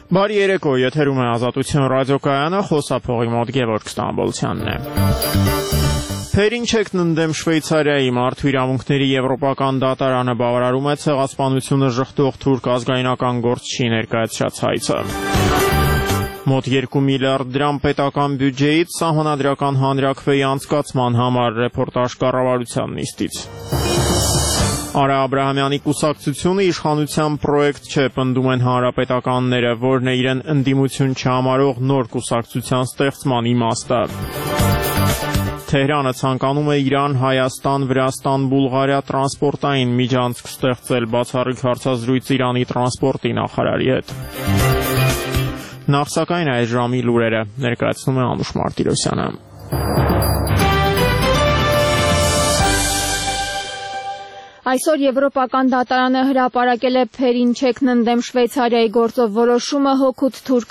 Բարի երեկո, եթերում է Ազատություն ռադիոկայանը, խոսափողի մոտ Գևորգ Ստամբոլցյանն է։ Փերինչեկն ընդդեմ Շվեյցարիայի մարդու իրավունքների եվրոպական դատարանը բավարարում է ցեղասպանությունը ժխտող թուրք ազգայնական գործչի ներկայացրած հայցը։ Մոտ 2 միլիարդ դրամ պետական բյուջեից սահմանադրական հանրաքվեի անցկացման համար ռեպորտաժ կառավարության նիստից։ Արա Աբրահամյանի կուսակցությունը իշխանության պրոյեկտ չէ, պնդում են հանրապետականները, որն է իրեն ընդդիմություն չհամարող նոր կուսակցության ստեղծման իմաստը։ Թեհրանը ցանկանում է Իրան, Հայաստան, Վրաստան, Բուլղարիա տրանսպորտային միջանցք ստեղծել, բացառիկ հարցազրույց Իրանի տրանսպորտի նախարարի հետ։ Նախ սակայն այս ժամի լուրերը ներկայացնում է Անուշ Մարտիրոսյանը։ Այսօր Եվրոպական դատարանը հրապարակել է Փերինչեկն ընդդեմ Շվեյցարիայի գործով որոշումը հօգուտ թուրք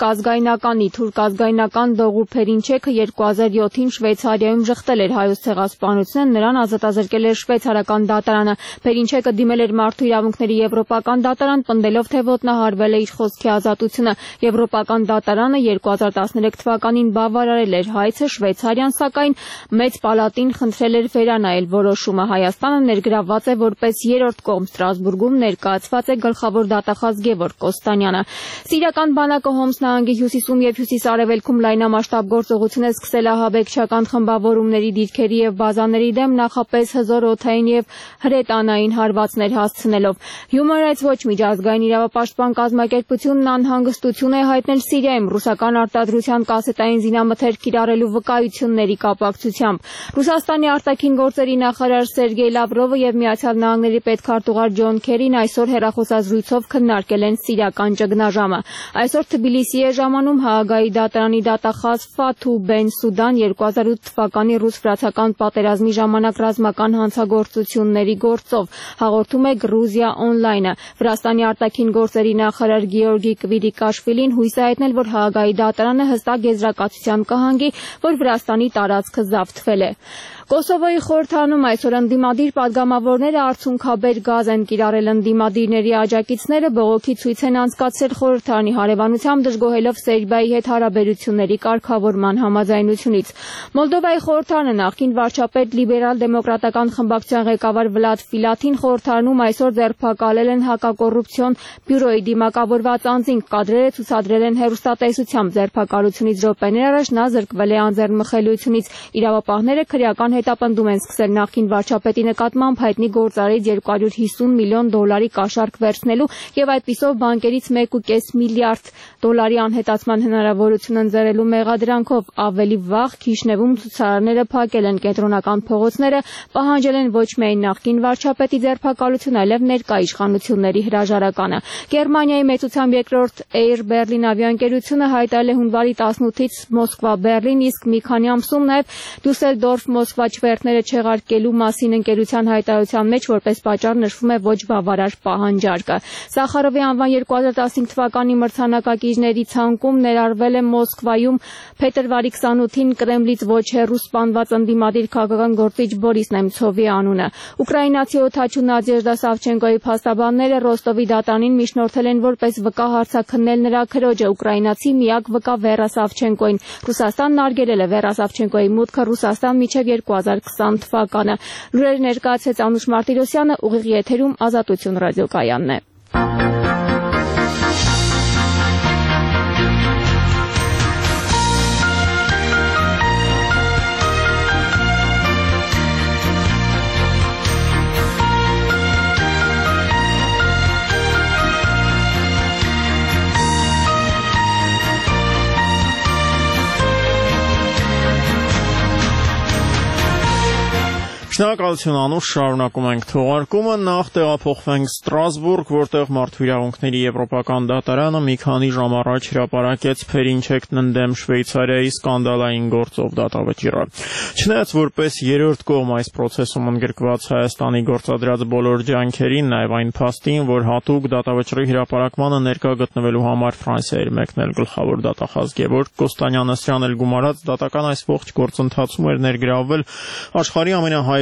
ազգայնական Դողու Փերինչեկը 2007-ին Շվեյցարիայում ժխտել էր հայոց ցեղասպանությունը, նրան ազատազրկել էր շվեյցարական դատարանը։ Փերինչեկը դիմել էր մարդու իրավունքների Եվրոպական դատարան, պնդելով, թե ոտնահարվել է իր խոսքի ազատությունը։ Եվրոպական դատարանը 2013 թվականին բավարարել էր հայցը, Շվեյցարիան սակայն մեծ պալատին խնդրել էր վերանայել որոշումը։ Հայաստանը ներգրավված է որպես երրորդ կողմ Ստրասբուրգում, ներկայացված է գլխավոր դատախազ Գևորգ Կոստանյանը։ Սիրիական բանակը Հոմս նահանգի հյուսիսում եւ հյուսիս-արևելքում լայնամասշտաբ գործողություն է սկսել ահաբեկչական խմբավորումների դիրքերի եւ բազաների դեմ, նախապես հզոր օդային եւ հրետանային հարվածներ հասցնելով։ Human Rights Watch միջազգային իրավապաշտպան կազմակերպությունն անհանգստություն է հայտնել Սիրիայում ռուսական արտադրության կասետային զինամթերք կիրառելու վկայությունների կապակցությամբ։ Ռուսաստանի արտաքին գործերի նախարար Սերգեյ Լավրովը եւ Միացյալ Նահանգների պետքարտուղար Ջոն Քերին այսօր հեռախոսազրույցով քննարկել են սիրիական ճգնաժամը։ Այսօր Թբիլիսի է ժամանում Հաագայի դատարանի դատախազ Ֆաթու Բեն Սուդան 2008 թվականի ռուս-վրացական պատերազմի ժամանակ ռազմական հանցագործությունների գործով, հաղորդում է Գրուզիա օնլայնը։ Վրաստանի արտաքին գործերի նախարար Գեորգի Կվիրիկաշվիլին հույս է հայտնել, որ Հաագայի դատարանը հստակ եզրակացության կհանգի, որ Վրաստանի տարածքը զավթվել է։ Կոսովոյի խորհրդարանում այսօր ընդդիմադիր պատգամավորները արցունքաբեր գազ են կիրառել ընդդիմադիրների աջակիցները, բողոքի ցույց են անցկացրել խորհրդարանի հարևանությամբ, դժգոհելով Սերբիայի հետ հարաբերությունների կարգավորման համաձայնությունից։ Մոլդովայի խորհրդարանը նախկին վարչապետ լիբերալ-դեմոկրատական խմբակցության ղեկավար Վլադ Ֆիլաթին խորհրդարանում այսօր ձերբակալել են հակակոռուպցիոն բյուրոյի դիմակավորված անձին, կադրերը ցուցադրել են հեռուստատեսությամբ։ Ձերբակալությունից րոպեներ առաջ նա զրկվել է անձեռնմխելիությունից։ Իրավապահները քրեական հետապնդում են սկսել նախկին վարչապետի նկատմամբ հայտնի գործարից $250 միլիոն կաշառք վերցնելու եւ այդպիսով բանկերից $1.5 միլիարդ անհետացման հնարավորություն ընձեռելու մեղադրանքով։ Ավելի վաղ Քիշնևում ցուցարարները փակել են կենտրոնական փողոցները, պահանջել են ոչ միայն նախկին վարչապետի ձերբակալություն, այլև ներկա իշխանությունների հրաժարականը։ Գերմանիայի մեծությամբ երկրորդ Air Berlin ավիաընկերությունը հայտարարել է հունվարի 18-ից Մոսկվա-Բերլին, իսկ մի քանի ամսում նաեւ Դուսելդորֆ-Մոսկվա չվերթները չեղարկելու մասին ընկերության հայտարարության մեջ որպես պատճառ նշվում է ոչ բավարար պահանջարկը։ Սախարովի անվան 2015 թվականի մրցանակակիրների ցանկում ներառվել է Մոսկվայում փետրվարի 28-ին Կրեմլից ոչ հեռու սպանված ընդդիմադիր քաղաքական գործիչ Բորիս Նեմցովի անունը։ Ուկրաինացի օդաչու Նադեժդա Սավչենկոյի փաստաբանները Ռոստովի դատարանին միջնորդել են որպես վկա հարցաքննել նրա քրոջը, ուկրաինացի միակ վկա Վերա Սավչենկոին։ Ռուսաստանն արգելել է Վերա Սավչենկոյի մուտքը Ռուսաստան մինչև 2020 թվականը։ Լուրեր ներկայացրեց Անուշ Մարտիրոսյանը, ուղիղ եթերում Ազատություն ռադիոկայանն է։ Շնորհակալություն Անուշ, շարունակում ենք թողարկումը, նախ տեղափոխվենք Ստրասբուրգ, որտեղ մարդու իրավունքների եվրոպական դատարանը մի քանի ժամ առաջ հրապարակեց Փերինչեկն ընդդեմ Շվեյցարիայի սկանդալային գործով դատավճիռը։ Չնայած որպես երրորդ կողմ այս process-ում ընդգրկված Հայաստանի գործադրած բոլոր ջանքերին, նաև այն փաստին, որ հատուկ դատավճիռի հրապարակմանը ներկա գտնվելու համար Ֆրանսիա էր մեկնել գլխավոր դատախազ Գևորգ Կոստանյանը, սրանել գումարած դատական այս ողջ գործընթացում էր ներգրավվել աշխարհի ամենահայ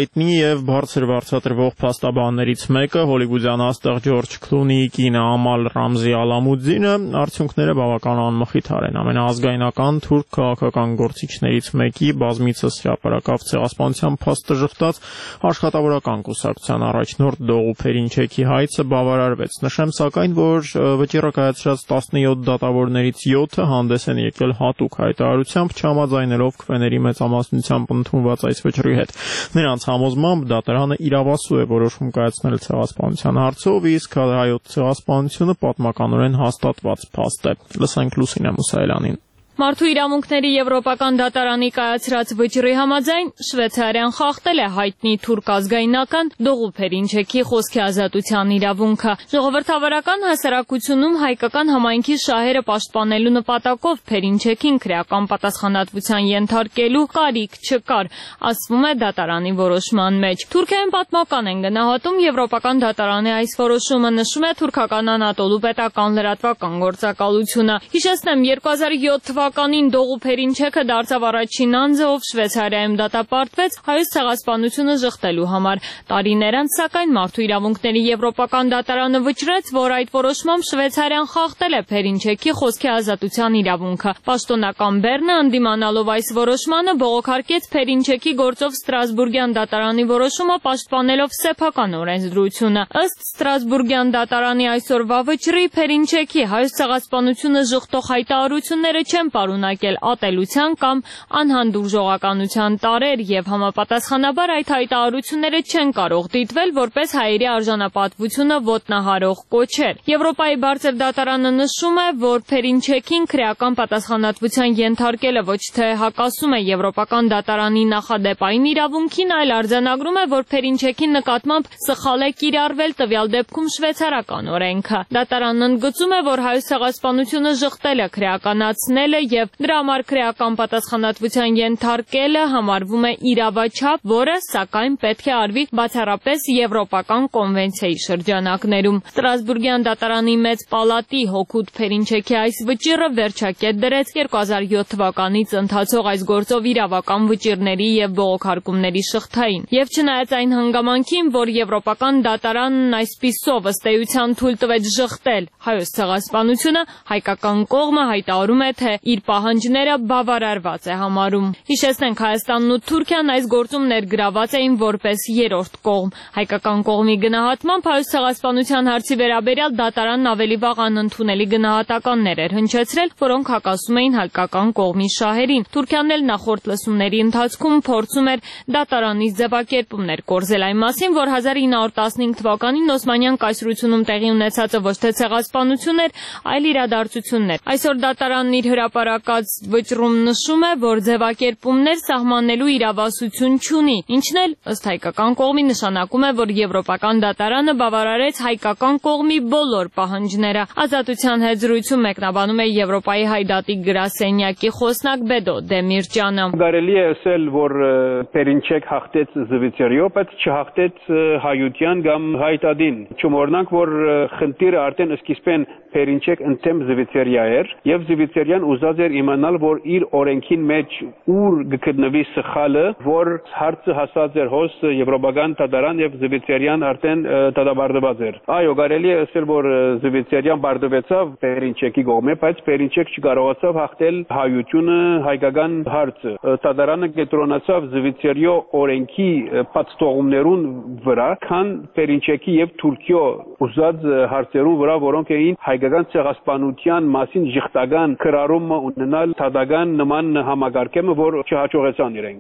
հայտնի եւ բարձր վարձատրվող փաստաբաններից մեկը, հոլիվուդյան աստղ Ջորջ Քլունիի կինը Ամալ Ռամզի Ալամուդդինը, արդյունքները բավական անմխիթար են։ Ամենաազգայնական թուրք քաղաքական գործիչներից մեկի բազմիցս հրապարակավ ցեղասպանության փաստը ժխտած աշխատավորական կուսակցության առաջնորդ Դողու Փերինչեքի հայցը բավարարվեց։ Նշեմ սակայն, որ վճիռը կայացրած 17 դատավորներից 7-ը հանդես են եկել հատուկ հայտարարությամբ, չհամաձայնելով քվեների մեծամասնությամբ ընդունված այս վճռի հետ։ Նրանց համոզմամբ դատարանը իրավասու է որոշում կայացնել ցեղասպանության հարցով, իսկ հայոց ցեղասպանությունը պատմականորեն հաստատված փաստ է։ Լսենք Լուսինե Մուսայելյանին։ Մարդու իրավունքների Եվրոպական դատարանի կայացրած վճռի համաձայն Շվեյցարիան խախտել է հայտնի թուրք ազգայնական Դողու Փերինչեքի խոսքի ազատության իրավունքը։ Ժողովրդավարական հասարակությունում հայկական համայնքի շահերը պաշտպանելու նպատակով Փերինչեքին քրեական պատասխանատվության ենթարկելու կարիք չկար, ասվում է դատարանի որոշման մեջ։ Թուրքիայում պատմական են գնահատում Եվրոպական դատարանի այս որոշումը, նշում է թուրքական Անատոլու պետական լրատվական գործակալությունը։ Հիշեցնեմ, 2007 թվականին Դողու Փերինչեքը դարձավ առաջին անձը, ով Շվեյցարիայում դատապարտվեց հայոց ցեղասպանությունը ժխտելու համար։ Տարիներ անց, սակայն, Մարդու իրավունքների Եվրոպական դատարանը վճռեց, որ այդ որոշմամբ Շվեյցարիան խախտել է Փերինչեքի խոսքի ազատության իրավունքը։ Պաշտոնական Բեռնը, ընդդիմանալով այս որոշմանը, բողոքարկեց Փերինչեքի գործով Ստրասբուրգյան դատարանի որոշումը, պաշտպանելով սեփական օրենսդրությունը։ Ըստ Ստրասբուրգյան դատարանի այսօրվա վճռի, Փերինչեքի հայոց ցեղասպանությունը ժխտող հայտարարությունները չեն պարունակել ատելության կամ անհանդուրժողականության տարրեր եւ համապատասխանաբար այդ հայտարարությունները չեն կարող դիտվել որպես հայերի արժանապատվությունը ոտնահարող կոչեր։ Եվրոպայի բարձր դատարանը նշում է, որ Փերինչեքին քրեական պատասխանատվության ենթարկելը ոչ թե հակասում է Եվրոպական դատարանի նախադեպային իրավունքին, այլ արձանագրում է, որ Փերինչեքի նկատմամբ սխալ է կիրառվել տվյալ դեպքում շվեյցարական օրենքը։ Դատարանն ընդգծում է, որ հայոց ցեղասպանությունը ժխտելը, քրեականացնելը եւ դրա համար քրեական պատասխանատվության ենթարկելը համարվում է իրավաչափ, որը սակայն պետք է արվի բացառապես Եվրոպական կոնվենցիայի շրջանակներում։ Ստրասբուրգյան դատարանի մեծ պալատի հօգուտ Փերինչեքի այս վճիռը վերջակետ դրեց 2007 թվականից ընթացող այս գործով իրավական վճիռների եւ բողոքարկումների շղթային։ Եվ չնայած այն հանգամանքին, որ Եվրոպական դատարանն այսպիսով ըստ էության թույլ տվեց ժխտել հայոց ցեղասպանությունը, հայկական կողմը հայտարարում է, թե իր պահանջները բավարարված է համարում։ Հիշեցնենք, Հայաստանն ու Թուրքիան այս գործում ներգրաված էին որպես երրորդ կողմ։ Հայկական կողմի գնահատմամբ հայոց ցեղասպանության հարցի վերաբերյալ դատարանն ավելի վաղ անընդունելի գնահատականներ էր հնչեցրել, որոնք հակասում էին հայկական կողմի շահերին։ Թուրքիան էլ նախորդ լսումների ընթացքում փորձում էր դատարանի ձևակերպումներ կորզել այն մասին, որ 1915 թվականին Օսմանյան կայսրությունում տեղի ունեցածը ոչ թե ցեղասպանություն էր, այլ իրադարձություններ։ Այսօր դատարանն իր հրապարակած վճռում նշում է, որ ձևակերպումներ սահմանելու իրավասություն չունի, ինչն էլ ըստ հայկական կողմի նշանակում է, որ Եվրոպական դատարանը բավարարեց հայկական կողմի բոլոր պահանջները։ Ազատության հետ զրույցում մեկնաբանում է Եվրոպայի հայդատի գրասենյակի խոսնակ Բեդո Դեմիրճյանը։ Կարելի է ասել, որ Փերինչեկ հաղթեց զվիթերիո, բայց չհաղթեց հայության կամ հայդատին։ Չմոռանանք, որ խնդիրը արդեն սկիզբեն Փերինչեկ ընդդեմ զվիթերիա էր, եւ զվիթերիան ուզած էր իմանալ, որ իր օրենքին մեջ ուր գտնվի սխալը, որ հարցը հասած էր հոս Եվրոպական դատարան եւ զվիթերիան արդեն դատապարտված էր։ Այո, կարելի է ասել, որ զվիթերիան բարդվեցավ Փերինչեկի կողմը, բայց Փերինչեկ չկարողացավ հաղթել հայությունը, հայկական հարցը։ Դատարանը կենտրոնացավ զվիթերիո օրենքի պատստողումներուն վրա, քան Փերինչեկի եւ Թուրքիո ուզած հարցերուն վրա, որոնք էին հայկական ցեղասպանության մասին ժխտական քրարումը ունենալ դատական նման համագարկեմը, որ չհաջողեցան իրենք։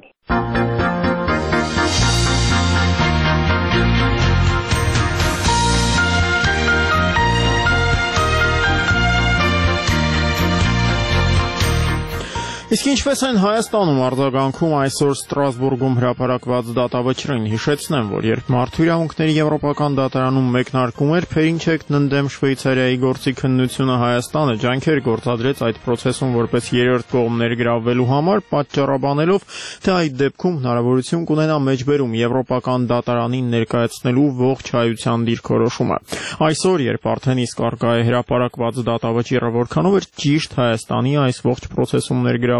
Իսկ ինչպես են Հայաստանում արձագանքում այսօր Ստրասբուրգում հրապարակված դատավճռին, հիշեցնեմ, որ երբ Մարդու իրավունքների Եվրոպական դատարանում մեկնարկում էր Փերինչեկն ընդդեմ Շվեյցարիայի գործի քննությունը, Հայաստանը ջանքեր գործադրեց այդ process-ում որպես երրորդ կողմ ներգրավվելու համար, պատճառաբանելով, թե այդ դեպքում հնարավորություն կունենա մեջբերում Եվրոպական դատարանին ներկայացնելու ողջ հայության դիրքորոշումը։ Այսօր, երբ արդեն իսկ արկա է հրապարակված դատավճիռը, որքանով էր ճիշտ Հայաստանի այս ողջ process-ում ներգրավվել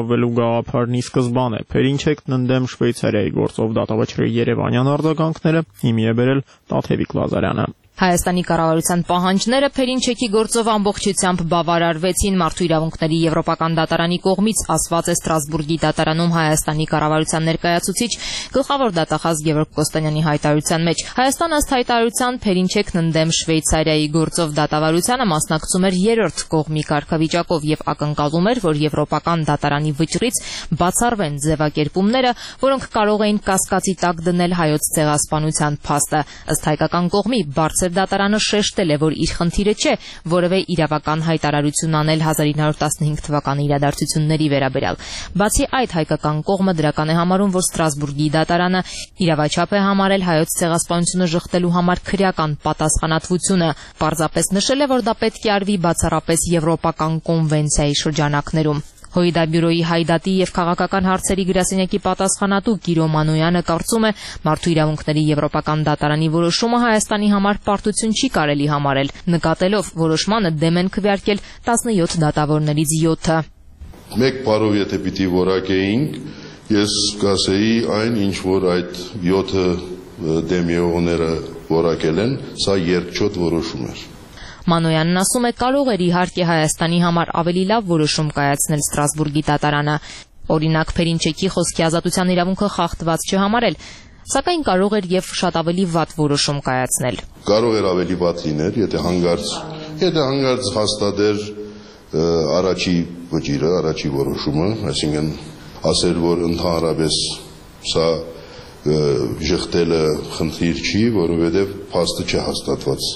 կիրառվելու գաղափարն ի սկզբան է։ Փերինչեքն ընդդեմ Շվեյցարիայի գործով դատավճռի երևանյան արձագանքները հիմի է բերել Տաթևիկ Լազարյանը։ Հայաստանի կառավարության պահանջները Փերինչեքի գործով ամբողջությամբ բավարարվեցին Մարդու իրավունքների Եվրոպական դատարանի կողմից, ասված է Ստրասբուրգի դատարանում Հայաստանի կառավարության ներկայացուցիչ գլխավոր դատախազ Գևորգ Կոստանյանի հայտարարության մեջ։ Հայաստանը ըստ հայտարարության Փերինչեքն ընդդեմ Շվեյցարիայի գործով դատավարությանը մասնակցում էր երրորդ կողմի կարգավիճակով եւ ակնկալում էր, որ Եվրոպական դատարանի վճռից բացառվեն ձևակերպումները, որոնք կարող էին կասկածի տակ դնել հայոց ցեղասպանության փաստը։ Ըստ հայկական կողմի դատարանը շեշտել է, որ իր խնդիրը չէ որևէ իրավական հայտարարություն անել 1915 թվականի իրադարձությունների վերաբերյալ։ Բացի այդ, հայկական կողմը դրական է համարում, որ Ստրասբուրգի դատարանը իրավաչափ է համարել հայոց ցեղասպանությունը ժխտելու համար քրեական պատասխանատվությունը, պարզապես նշել է, որ դա պետք է արվի բացառապես Եվրոպական կոնվենցիայի շրջանակներում։ Հույդաբյուրոյի հայդատի եւ քաղաքական հարցերի գրասենյակի պատասխանատու Կիրո Մանոյանը կարծում է, Մարդու իրավունքների Եվրոպական դատարանի որոշումը Հայաստանի համար պարտություն չի կարելի համարել, նկատելով որոշմանը դեմ են քվեարկել 17 դատավորներից 7-ը։ Մեկ բառով եթե պիտի որակեինք, ես կասեի այն, ինչ որ այդ 7 դեմ եղողները որակել են, սա երկչոտ որոշում էր։ Մանոյանն ասում է, կարող էր իհարկե Հայաստանի համար ավելի լավ որոշում կայացնել Ստրասբուրգի դատարանը, օրինակ Փերինչեքի խոսքի ազատության իրավունքը խախտված չհամարել, սակայն կարող էր եւ շատ ավելի վատ որոշում կայացնել։ Կարող էր ավելի վատ լիներ, եթե հանգարց հաստատեր առաջի վճիրը, առաջի որոշումը, այսինքն ասել, որ ընդհանրապես սա ժխտելը խնդիր չի, որովհետեւ փաստը չհաստատված։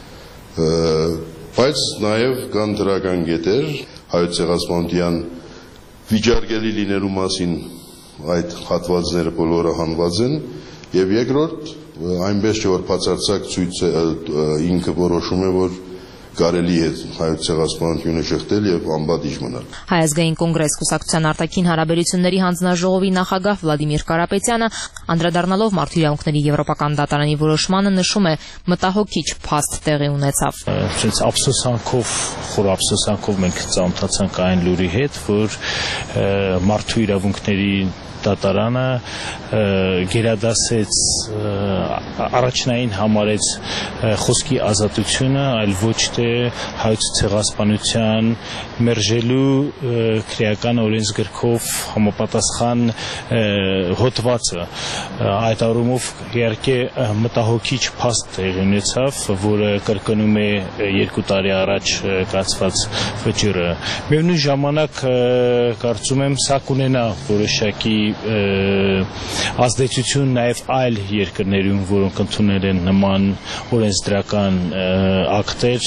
Բայց նաև կան դրական կետեր հայոց ցեղասպանության վիճարկելի լինելու մասին այդ հատվածները բոլորը հանված են եւ երկրորդ այնպես չէ որ բացարձակ ինքը որոշում է որ կարելի է հայոց ցեղասպանությունը շղթել եւ անբադիժ մնալ։ Հայ ազգային կոնգրես կուսակցության արտաքին հարաբերությունների հանձնաժողովի նախագահ Վլադիմիր Կարապետյանը անդրադառնալով Մարդու իրավունքների Եվրոպական դատարանի որոշմանը նշում է մտահոգիչ փաստ տեղի ունեցավ։ Խոր ափսոսանքով մենք ծանոթացանք այն լուրի հետ, որ Մարդու իրավունքների դատարանը գերադասեց առաջնային համարեց խոսքի ազատությունը, այլ ոչ թե հայոց ցեղասպանության մերժելու քրեական օրենսգրքով համապատասխան հոդվածը։ Այդ առումով իհարկե մտահոգիչ փաստ տեղի ունեցավ, որը կրկնում է 2 տարի առաջ կայացված վճիռը։ Միևնույն ժամանակ կարծում եմ սա կունենա որոշակի ազդեցություն նաև այլ երկրներում, որոնք ընդունել են նման օրենսդրական ակտեր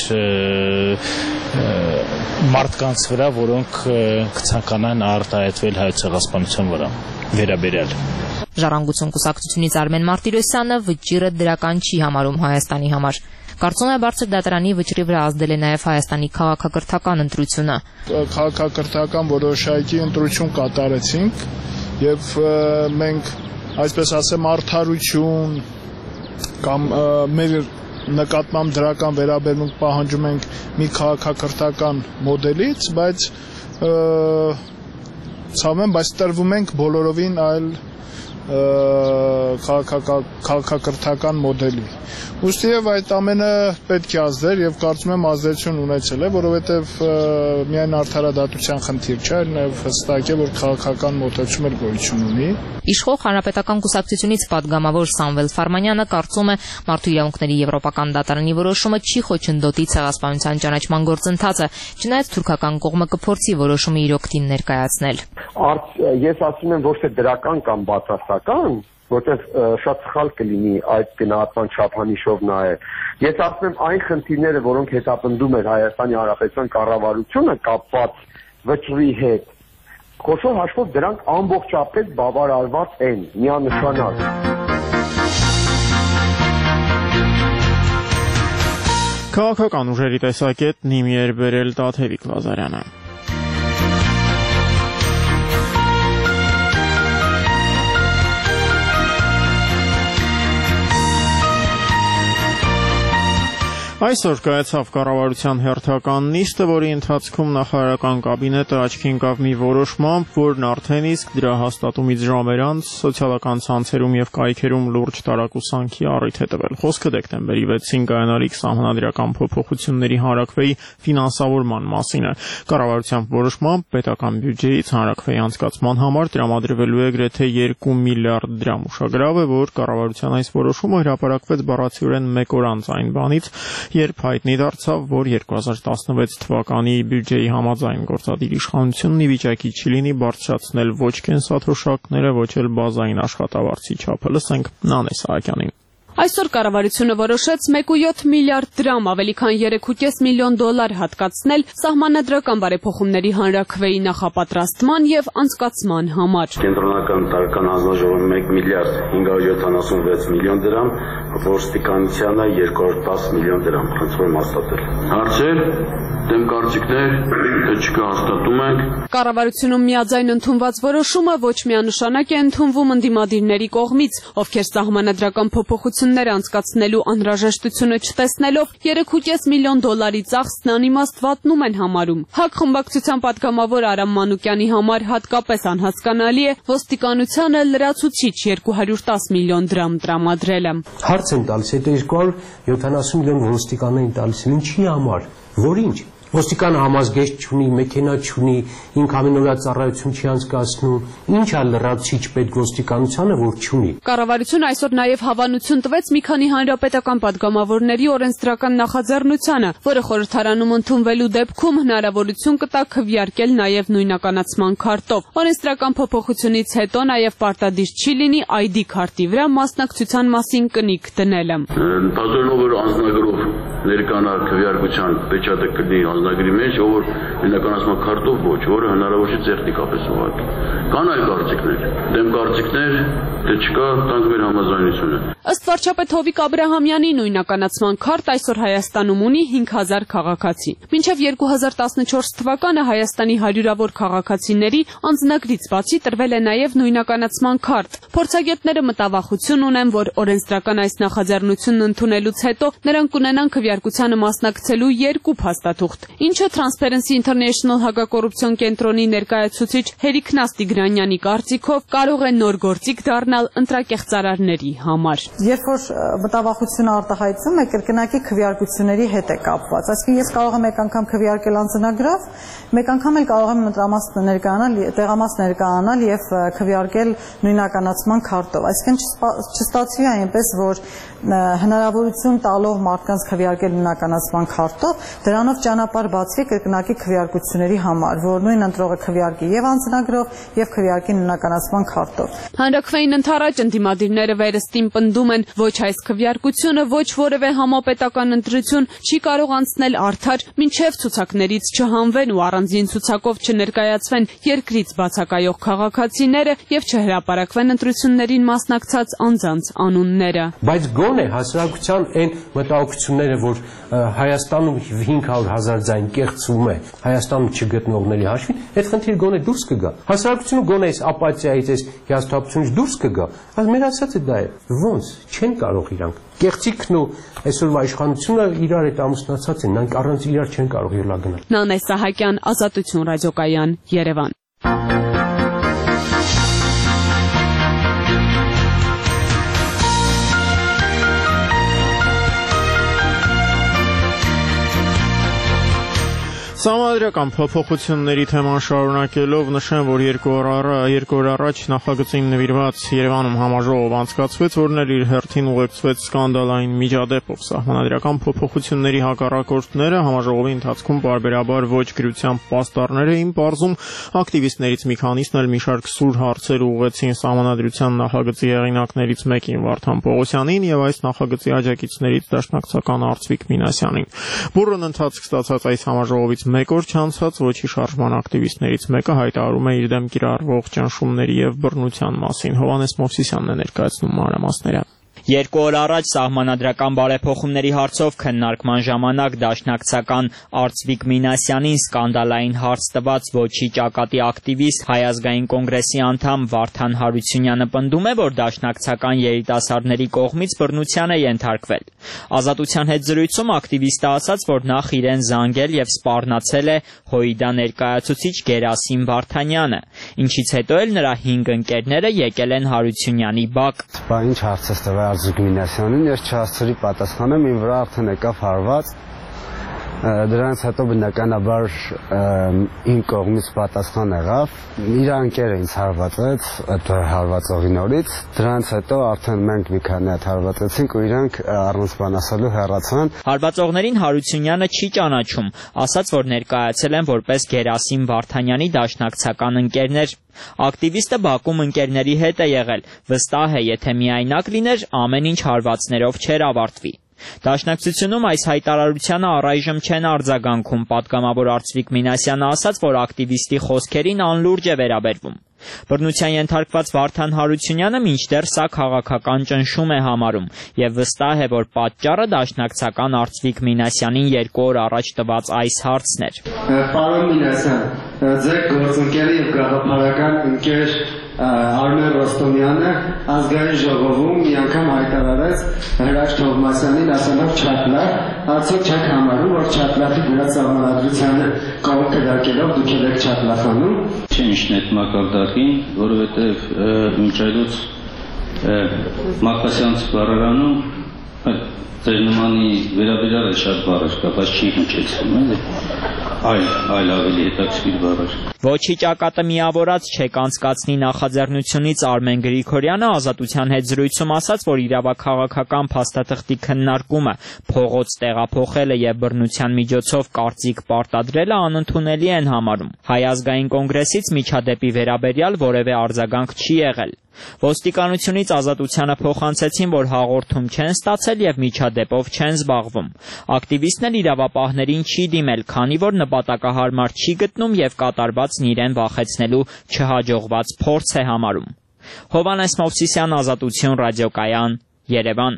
մարդկանց վրա, որոնք կցանկանան արտահայտվել հայոց ցեղասպանության վրա վերաբերյալ։ Ժառանգություն կուսակցությունից Արմեն Մարտիրոսյանը վճիռը դրական չի համարում Հայաստանի համար։ Կարծում է բարձր դատարանի վճռի վրա ազդել է նաև Հայաստանի քաղաքակրթական ընտրությունը։ Քաղաքակրթական որոշակի ընտրություն կատարեցինք եւ մենք այսպես ասեմ արդարություն կամ մեր նկատմամբ դրական վերաբերմունք պահանջում ենք մի քաղաքակրթական մոդելից, բայց ցավում բայց տրվում ենք բոլորովին այլ քաղաքակրթական մոդելի։ Ուստիև այդ ամենը պետք է ազդեր եւ կարծում եմ ազդեցություն ունեցել է, որովհետեւ միայն արդարադատության խնդիր չէ, այլ նաեւ հստակ է, որ քաղաքական մոտեցում էլ գոյություն ունի։ Իշխող հանրապետական կուսակցությունից պատգամավոր Սամվել Ֆարմանյանը կարծում է Մարդու իրավունքների Եվրոպական դատարանի որոշումը չի խոչընդոտի ցեղասպանության ճանաչման գործընթացը, չնայած թուրքական կողմը կփորձի որոշումը իր օգտին ներկայացնել։ Ես ասում եմ ոչ թե դրական կամ բացասական, որտեղ շատ սխալ կլինի այդ գնահատման չափանիշով նայել։ Ես ասում եմ այն խնդիրները, որոնք հետապնդում էր Հայաստանի Հանրապետության կառավարությունը կապված վճռի հետ, խոշոր հաշվով դրանք ամբողջապես բավարարված են, միանշանակ։ Քաղաքական ուժերի տեսակետն իմի էր բերել Տաթևիկ Լազարյանը։ Այսօր կայացավ կառավարության հերթական նիստը, որի ընթացքում նախարարական կաբինետը աչքի ընկավ մի որոշմամբ, որն արդեն իսկ դրա հաստատումից ժամեր անց սոցիալական ցանցերում եւ կայքերում լուրջ տարակուսանքի առիթ է տվել։ Խոսքը դեկտեմբերի 6-ին կայանալիք սահմանադրական փոփոխությունների հանրաքվեի ֆինանսավորման մասին է։ Կառավարության որոշմամբ պետական բյուջեից հանրաքվեի անցկացման համար տրամադրվելու է գրեթե 2 միլիարդ դրամ։ Ուշագրավ է, որ կառավարության այս որոշումը հրապարակվեց բառացիորեն 1 օր անց այն բանից, երբ հայտնի դարձավ, որ 2016 թվականի բյուջեի համաձայն գործադիր իշխանությունն ի վիճակի չի լինի բարձրացնել ոչ կենսաթոշակները, ոչ էլ բազային աշխատավարձի չափը։ Լսենք Նանե Սահակյանին։ Այսօր կառավարությունը որոշեց 1.7 միլիարդ դրամ, ավելի քան 3.5 միլիոն դոլար հատկացնել սահմանադրական բարեփոխումների հանրաքվեի նախապատրաստման եւ անցկացման համար։ Կենտրոնական տարեկան հանձնաժողովը 1 միլիարդ 576 միլիոն դրամ, ոստիկանությանը 210 միլիոն դրամ, խնդրում եմ հաստատել։ Հարցեր, դեմ կարծիքներ, թե չկա հաստատում ենք։ Կառավարությունում միաձայն ընդունված որոշումը ոչ միանշանակ է ընդունվում ընդդիմադիրների կողմից, ովքեր սահմանադրական փոփոխություններ անցկացնելու անհրաժեշտությունը չտեսնելով 3.5 միլիոն դոլարի ծախսն անիմաստ վատնում են համարում։ ՀԱԿ խմբակցության պատգամավոր Արամ Մանուկյանի համար հատկապես անհասկանալի է ոստիկանությանը լրացուցիչ 210 միլիոն դրամ տրամադրելը։ Հարց են տալիս, հետո 270 միլիոն ոստիկաններին տալիս են ինչի համար, որինչ։ Ոստիկանը համազգեստ չունի, մեքենա չունի, ինքը ամենօրյա ծառայություն չի անցկացնում, ինչ է լրացուցիչ պետք ոստիկանությանը, որ չունի։ Կառավարությունը այսօր նաև հավանություն տվեց մի քանի հանրապետական պատգամավորների օրենսդրական նախաձեռնությանը, որը խորհրդարանում ընդունվելու դեպքում հնարավորություն կտա քվեարկել նաև նույնականացման քարտով։ Օրենսդրական փոփոխությունից հետո նաև պարտադիր չի լինի ID քարտի վրա մասնակցության մասին կնիկ դնելը։ Բազարնով որ անձնագրով ներկանա քվեարկության պեչատը կդի անձնագրի մեջ, ով նույնականացման քարտով ոչ, որը հնարավոր չէ տեխնիկապես ուղղակի։ Կան այլ կարծիքներ, դեմ կարծիքներ, թե չկա, տանք մեր համաձայնությունը։ Ըստ վարչապետ Հովիկ Աբրահամյանի նույնականացման քարտ այսօր Հայաստանում ունի 5000 քաղաքացի։ Մինչև 2014 թվականը Հայաստանի հարյուրավոր քաղաքացիների անձնագրից բացի տրվել է նաև նույնականացման քարտ։ Փորձագետները մտավախություն ունեն, որ օրենսդրական այս նախաձեռնությունն ընդունելուց հետո նրանք կունենան քվեարկությանը մասնակցելու 2 փաստաթուղթ, ինչը Transparency International հակակոռուպցիոն կենտրոնի ներկայացուցիչ Հերիկ Նաստիգրանյանի կարծիքով կարող է նոր գործիք դառնալ ընտրակեղծարարների համար։ Երբ որ մտավախությունը արտահայտվում է, կրկնակի քվեարկությունների հետ է կապված։ Այսինքն ես կարող եմ մեկ անգամ քվեարկել անձնագրով, մեկ անգամ էլ կարող եմ տեղամաս ներկայանալ եւ քվեարկել նույնականացման քարտով։ Այսինքն չստացվի այնպես, որ հնարավորություն տալով մարդկանց քվեարկել նույնականացման քարտով, դրանով ճանապարհ բացվի կրկնակի քվեարկությունների համար, որ նույն ընտրողը քվեարկի եւ անձնագրով եւ քվեարկի նույնականացման քարտով։ Հանրաքվեին ընդառաջ ընդդիմադիրները վերստին պնդում են, ոչ այս քվեարկությունը, ոչ որևէ համապետական ընտրություն չի կարող անցնել արդար, մինչև ցուցակներից չհանվեն ու առանձին ցուցակով չներկայացվեն երկրից բացակայող քաղաքացիները եւ չհրապարակվեն ընտրություններին մասնակցած անձանց անունները։ Բայց գոնե հասարակության այն մտահոգությունները, որ Հայաստանում 500,000 ձայն կեղծվում է Հայաստանում չգտնողների հաշվին, այդ խնդիրը գոնե դուրս կգա։ Հասարակությունը գոնե այս ապաթիայից, այս հիասթափությունից դուրս կգա։ Բայց մեր ասածը դա է։ Ոնց չեն կարող իրանք։ Կեղծիքն ու այսօրվա իշխանությունը իրար հետ ամուսնացած են, նրանք առանց իրար չեն կարող ելա գնալ։ Նանե Սահակյան, Ազատություն ռադիոկայան, Երևան։ Սահմանադրական փոփոխությունների թեման շարունակելով նշեմ, որ երկու օր առաջ նախագծին նվիրված Երևանում համաժողով անցկացվեց, որն էլ իր հերթին ուղեկցվեց սկանդալային միջադեպով։ Սահմանադրական փոփոխությունների հակառակորդները համաժողովի ընթացքում պարբերաբար ոչ գրությամբ պաստառներ էին պարզում, ակտիվիստներից մի քանիսն էլ մի շարք սուր հարցեր ուղղեցին Սահմանադրության նախագծի հեղինակներից մեկին Վարդան Պողոսյանին եւ այս նախագծի աջակիցներից դաշնակցական Արծվիկ Մինասյանին։ Բուռն ընթացք ստացած այս համաժողովից մեկ օր չանցած ոչի շարժման ակտիվիստներից մեկը հայտարարում է իր դեմ կիրառվող ճնշումների եւ բռնության մասին։ Հովհաննես Մովսիսյանն է ներկայացնում մանրամասները։ 2 օր առաջ սահմանադրական բարեփոխումների հարցով քննարկման ժամանակ դաշնակցական Արծվիկ Մինասյանին սկանդալային հարց տված Ոչի ճակատի ակտիվիստ Հայ ազգային կոնգրեսի անդամ Վարդան Հարությունյանը պնդում է, որ դաշնակցական երիտասարդների կողմից բռնության է ենթարկվել։ Ազատության հետ զրույցում ակտիվիստը ասաց, որ նախ իրեն զանգել եւ սպառնացել է ՀՅԴ ներկայացուցիչ Գերասիմ Վարդանյանը, ինչից հետո էլ նրա 5 ընկերները եկել են Հարությունյանի բակ։ Ինչ հարց է տվել Արծվիկ Մինասյանին, ես չհասցրի պատասխանեմ, իմ վրա արդեն եկավ հարված։ Դրանից հետո բնականաբար իմ կողմից պատասխան եղավ։ Իր ընկերը ինձ հարվածեց այդ հարվածողի նորից։ Դրանից հետո արդեն մենք մի քանի հատ հարվածեցինք ու իրանք առանց բան ասելու հեռացան։ Հարվածողներին Հարությունյանը չի ճանաչում, ասաց, որ ներկայացել են որպես Գերասիմ Վարդանյանի դաշնակցական ընկերներ։ Ակտիվիստը Բաքում ընկերների հետ է եղել, վստահ է, եթե միայնակ լիներ, ամեն ինչ հարվածներով չէր ավարտվի։ Դաշնակցությունում այս հայտարարությանը առայժմ չեն արձագանքում, պատգամավոր Արծվիկ Մինասյանը ասաց, որ ակտիվիստի խոսքերին անլուրջ է վերաբերվում։ Բռնության ենթարկված Վարդան Հարությունյանը մինչդեռ սա քաղաքական ճնշում է համարում եւ վստահ է, որ պատճառը դաշնակցական Արծվիկ Մինասյանին 2 օր առաջ տված այս հարցն էր։ Պարոն Մինասյան, ձեր գործընկերը եւ գաղափարական ընկեր Արմեն Ռոստոմյանը ազգային ժողովում մի անգամ հայտարարեց Հրաչ Թովմասյանին ասելով չատլա, արդյոք չեք համարում, որ չատլախի դրա սահմանադրությանը կողմ կրակելով դուք եք չատլախանում։ Չեն իշնետ մակարդակին, որովհետև մինչայլուց Մակասյանց բառարանում ձեր նմանի վերաբերյալ է շատ բառեր կա, բայց չի հնչեցնում, այլ ավելի հետաքրքիր բառեր։ Ոչի ճակատը միավորած չեք անցկացնի նախաձեռնությունից Արմեն Գրիգորյանը Ազատության հետ զրույցում ասաց, որ իրավաքաղաքական փաստաթղթի քննարկումը, փողոց տեղափոխելը եւ բռնության միջոցով կարծիք պարտադրելը անընդունելի են համարում։ Հայ ազգային կոնգրեսից միջադեպի վերաբերյալ որևէ արձագանք չի եղել։ Ոստիկանությունից Ազատությանը փոխանցեցին, որ հաղորդում չեն ստացել եւ միջադեպով չեն զբաղվում։ Ակտիվիստն էլ իրավապահներին չի դիմել, քանի որ նպատակահարմար չի գտնում եւ կատարվածն իրեն վախեցնելու չհաջողված փորձ է համարում։ Հովհաննես Մովսիսյան, Ազատություն ռադիոկայան, Երևան։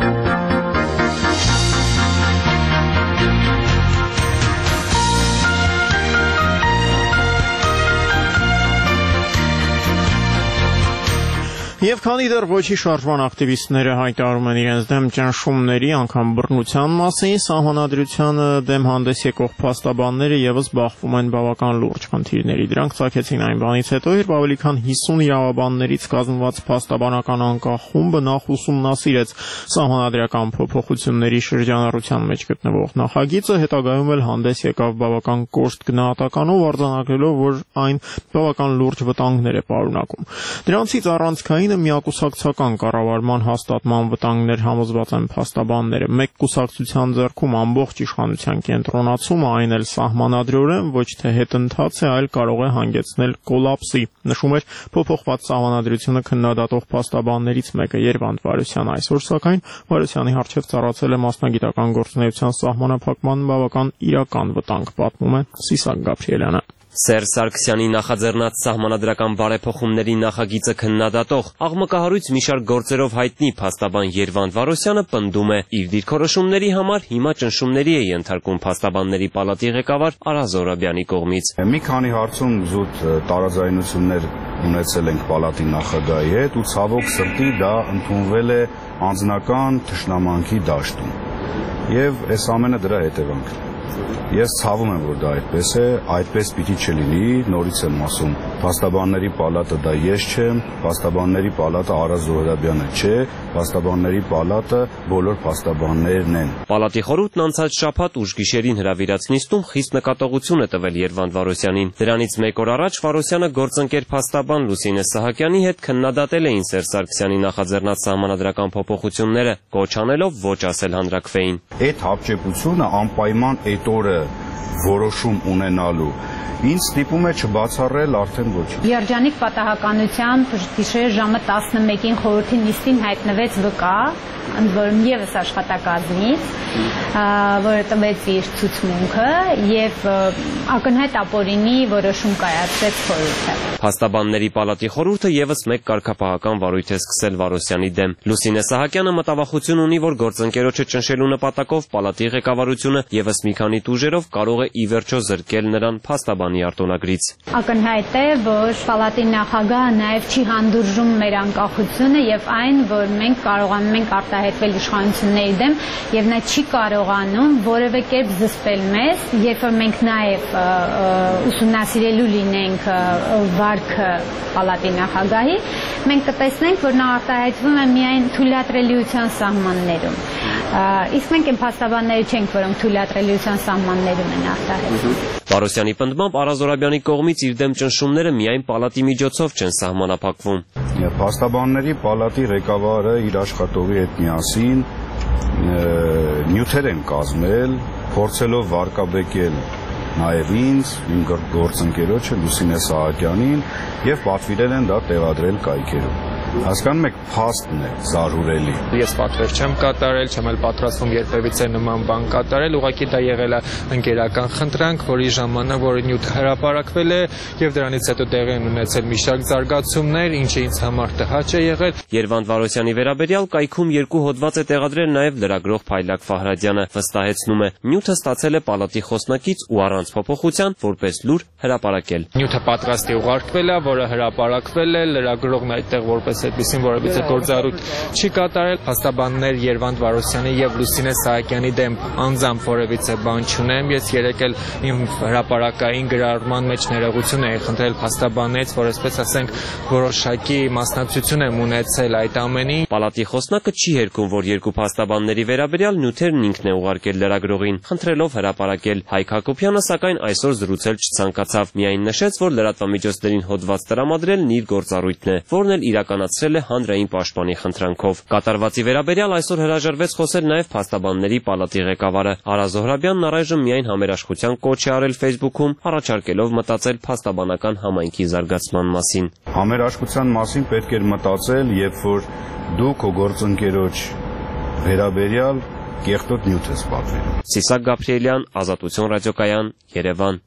Եվ քանի դեռ Ոչի շարժման ակտիվիստները հայտարարում են իրենց դեմ ճնշումների, անգամ բռնության մասին, սահմանադրությանը դեմ հանդես եկող փաստաբանները եւս բախվում են բավական լուրջ խնդիրների։ Դրանք ցակեցին այն բանից հետո, երբ ավելի քան 50 իրավաբաններից կազմված փաստաբանական անկախ խումբը նախ ուսումնասիրեց սահմանադրական փոփոխությունների շրջանառության մեջ գտնվող նախագիծը, հետագայում էլ հանդես եկավ բավական կոշտ գնահատականով, արձանագրելով, որ այն բավական լուրջ վտանգներ է պարունակում։ Դրանցից առանցքային միակուսակցական կառավարման հաստատման վտանգներ համոզված են փաստաբանները։ Մեկ կուսակցության ձեռքում ամբողջ իշխանության կենտրոնացումը, այն էլ սահմանադրորեն ոչ թե հետընթաց է, այլ կարող է հանգեցնել կոլապսի, նշում էր փոփոխված սահմանադրությունը քննադատող փաստաբաններից մեկը Երվանդ Վարոսյանը։ Այսօր սակայն Վարոսյանի առջև ծառացել է մասնագիտական գործունեության սահմանափակման բավական իրական վտանգ, պատմում է Սիսակ Գաբրիելյանը։ Սերժ Սարգսյանի նախաձեռնած սահմանադրական բարեփոխումների նախագիծը քննադատող աղմկահարույց մի շարք գործերով հայտնի փաստաբան Երվանդ Վարոսյանը պնդում է, իր դիրքորոշումների համար հիմա ճնշումների է ենթարկում փաստաբանների պալատի ղեկավար Արա Զոհրաբյանի կողմից։ Մի քանի հարցում զուտ տարաձայնություններ ունեցել ենք պալատի նախագահի հետ ու ցավոք սրտի դա ընդունվել է անձնական թշնամանքի դաշտում։ Եվ այս ամենը դրա հետևանքն է։ Ես ցավում եմ, որ դա այդպես է, այդպես պիտի չլինի, նորից եմ ասում, փաստաբանների պալատը դա ես չեմ, փաստաբանների պալատը Արա Զոհրաբյանը չէ, փաստաբանների պալատը բոլոր փաստաբաններն են։ Պալատի խորհուրդն անցած շաբաթ ուշ գիշերին հրավիրած նիստում խիստ նկատողություն է տվել Երվանդ Վարոսյանին։ Դրանից մեկ օր առաջ Վարոսյանը գործընկեր փաստաբան Լուսինե Սահակյանի հետ քննադատել էին Սերժ Սարգսյանի նախաձեռնած սահմանադրական փոփոխությունները, կոչ անելով ոչ ասել հանրաքվեին։ Այդ հապճեպությունը անպայման այդ օրը որոշում ունենալու ինձ ստիպում է չբացառել արդեն ոչինչ։ Երջանիկ պատահականությամբ գիշեր ժամը 11-ին խորհրդի նիստին հայտնվեց վկա, ընդ որում եւս աշխատակազմից, որը տվեց իր ցուցմունքը եւ ակնհայտ ապօրինի որոշում կայացրեց խորհուրդը։ Փաստաբանների պալատի խորհուրդը եւս մեկ կարգապահական վարույթ է սկսել Վարոսյանի դեմ։ Լուսինե Սահակյանը մտավախություն ունի, որ գործընկերոջը ճնշելու նպատակով պալատի ղեկավարությունը եւս մի քանի տուժերով կարող է ի վերջո զրկել նրան փաստաբանի արտոնագրից։ Ակնհայտ է, որ պալատի նախագահը նաեւ չի հանդուրժում մեր անկախությունը եւ այն, որ մենք կարողանում ենք արտահայտվել իշխանությունների դեմ եւ նա չի կարողանում որևէ կերպ զսպել մեզ, երբ որ մենք նաեւ ուսումնասիրելու լինենք վարքը պալատի նախագահի, մենք կտեսնենք, որ նա արտահայտվում է միայն թույլատրելիության սահմաններում։ Իսկ մենք այն փաստաբանները չենք, որոնք թույլատրելիության սահմաններում են արտահայտվում։ Վարոսյանի պնդմամբ Արա Զորաբյանի կողմից իր դեմ ճնշումները միայն պալատի միջոցով չեն սահմանափակվում։ Փաստաբանների պալատի ղեկավարը իր աշխատողի հետ միասին նյութեր են կազմել, փորձելով վարկաբեկել նաև ինձ, իմ գործընկերոջը Լուսինե Սահակյանին եւ պատվիրել են դա տեղադրել կայքերում։ Հասկանում եք, փաստն է զարհուրելի։ Ես պատվեր չեմ կատարել, չեմ էլ պատրաստվում երբևիցե նման բան կատարել, ուղղակի դա եղել է ընկերական խնդրանք, որի ժամանակ որը նյութը հրապարակվել է եւ դրանից հետո տեղի են ունեցել մի շարք զարգացումներ, ինչը ինձ համար տհաճ է եղել։ Երվանդ Վարոսյանի վերաբերյալ կայքում երկու հոդված է տեղադրել նաև լրագրող Փայլակ Ֆահրադյանը, վստահեցնում է, նյութը ստացել է պալատի խոսնակից ու առանց փոփոխության որպես լուր հրապարակել։ Նյութը պատրաստի ուղարկվել է, որը հրապարակվել է, լրագրողն այդտեղ որպես այդպիսին որևիցե գործառույթ չի կատարել։ Փաստաբաններ Երվանդ Վարոսյանի եւ Լուսինե Սահակյանի դեմ անձամբ որևիցե բան չունեմ։ Ես երեկ էլ իմ հրապարակային գրառման մեջ ներողություն էի խնդրել փաստաբաններից, որ այսպես ասենք որոշակի մասնակցություն եմ ունեցել այդ ամենին։ Պալատի խոսնակը չի հերքում, որ երկու փաստաբանների վերաբերյալ նյութերն ինքն է ուղարկել լրագրողին, խնդրելով հրապարակել։ Հայկ Հակոբյանը սակայն այսօր զրուցել չցանկացավ, միայն նշեց, որ լրատվամիջոցներին հոդված տրամադրելն իր գործառույթն է, որն էլ իրականացրել է հանրային պաշտպանի խնդրանքով։ Կատարվածի վերաբերյալ այսօր հրաժարվեց խոսել նաև փաստաբանների պալատի ղեկավարը։ Արա Զոհրաբյանն առայժմ միայն համերաշխության կոչ է արել Facebook-ում, առաջարկելով մտածել փաստաբանական համայնքի զարգացման մասին։ Համերաշխության մասին պետք էր մտածել, երբ որ դու քո գործընկերոջ վերաբերյալ կեղտոտ նյութ ես պատվիրում։ Սիսակ Գաբրիելյան, Ազատություն ռադիոկայան, Երևան։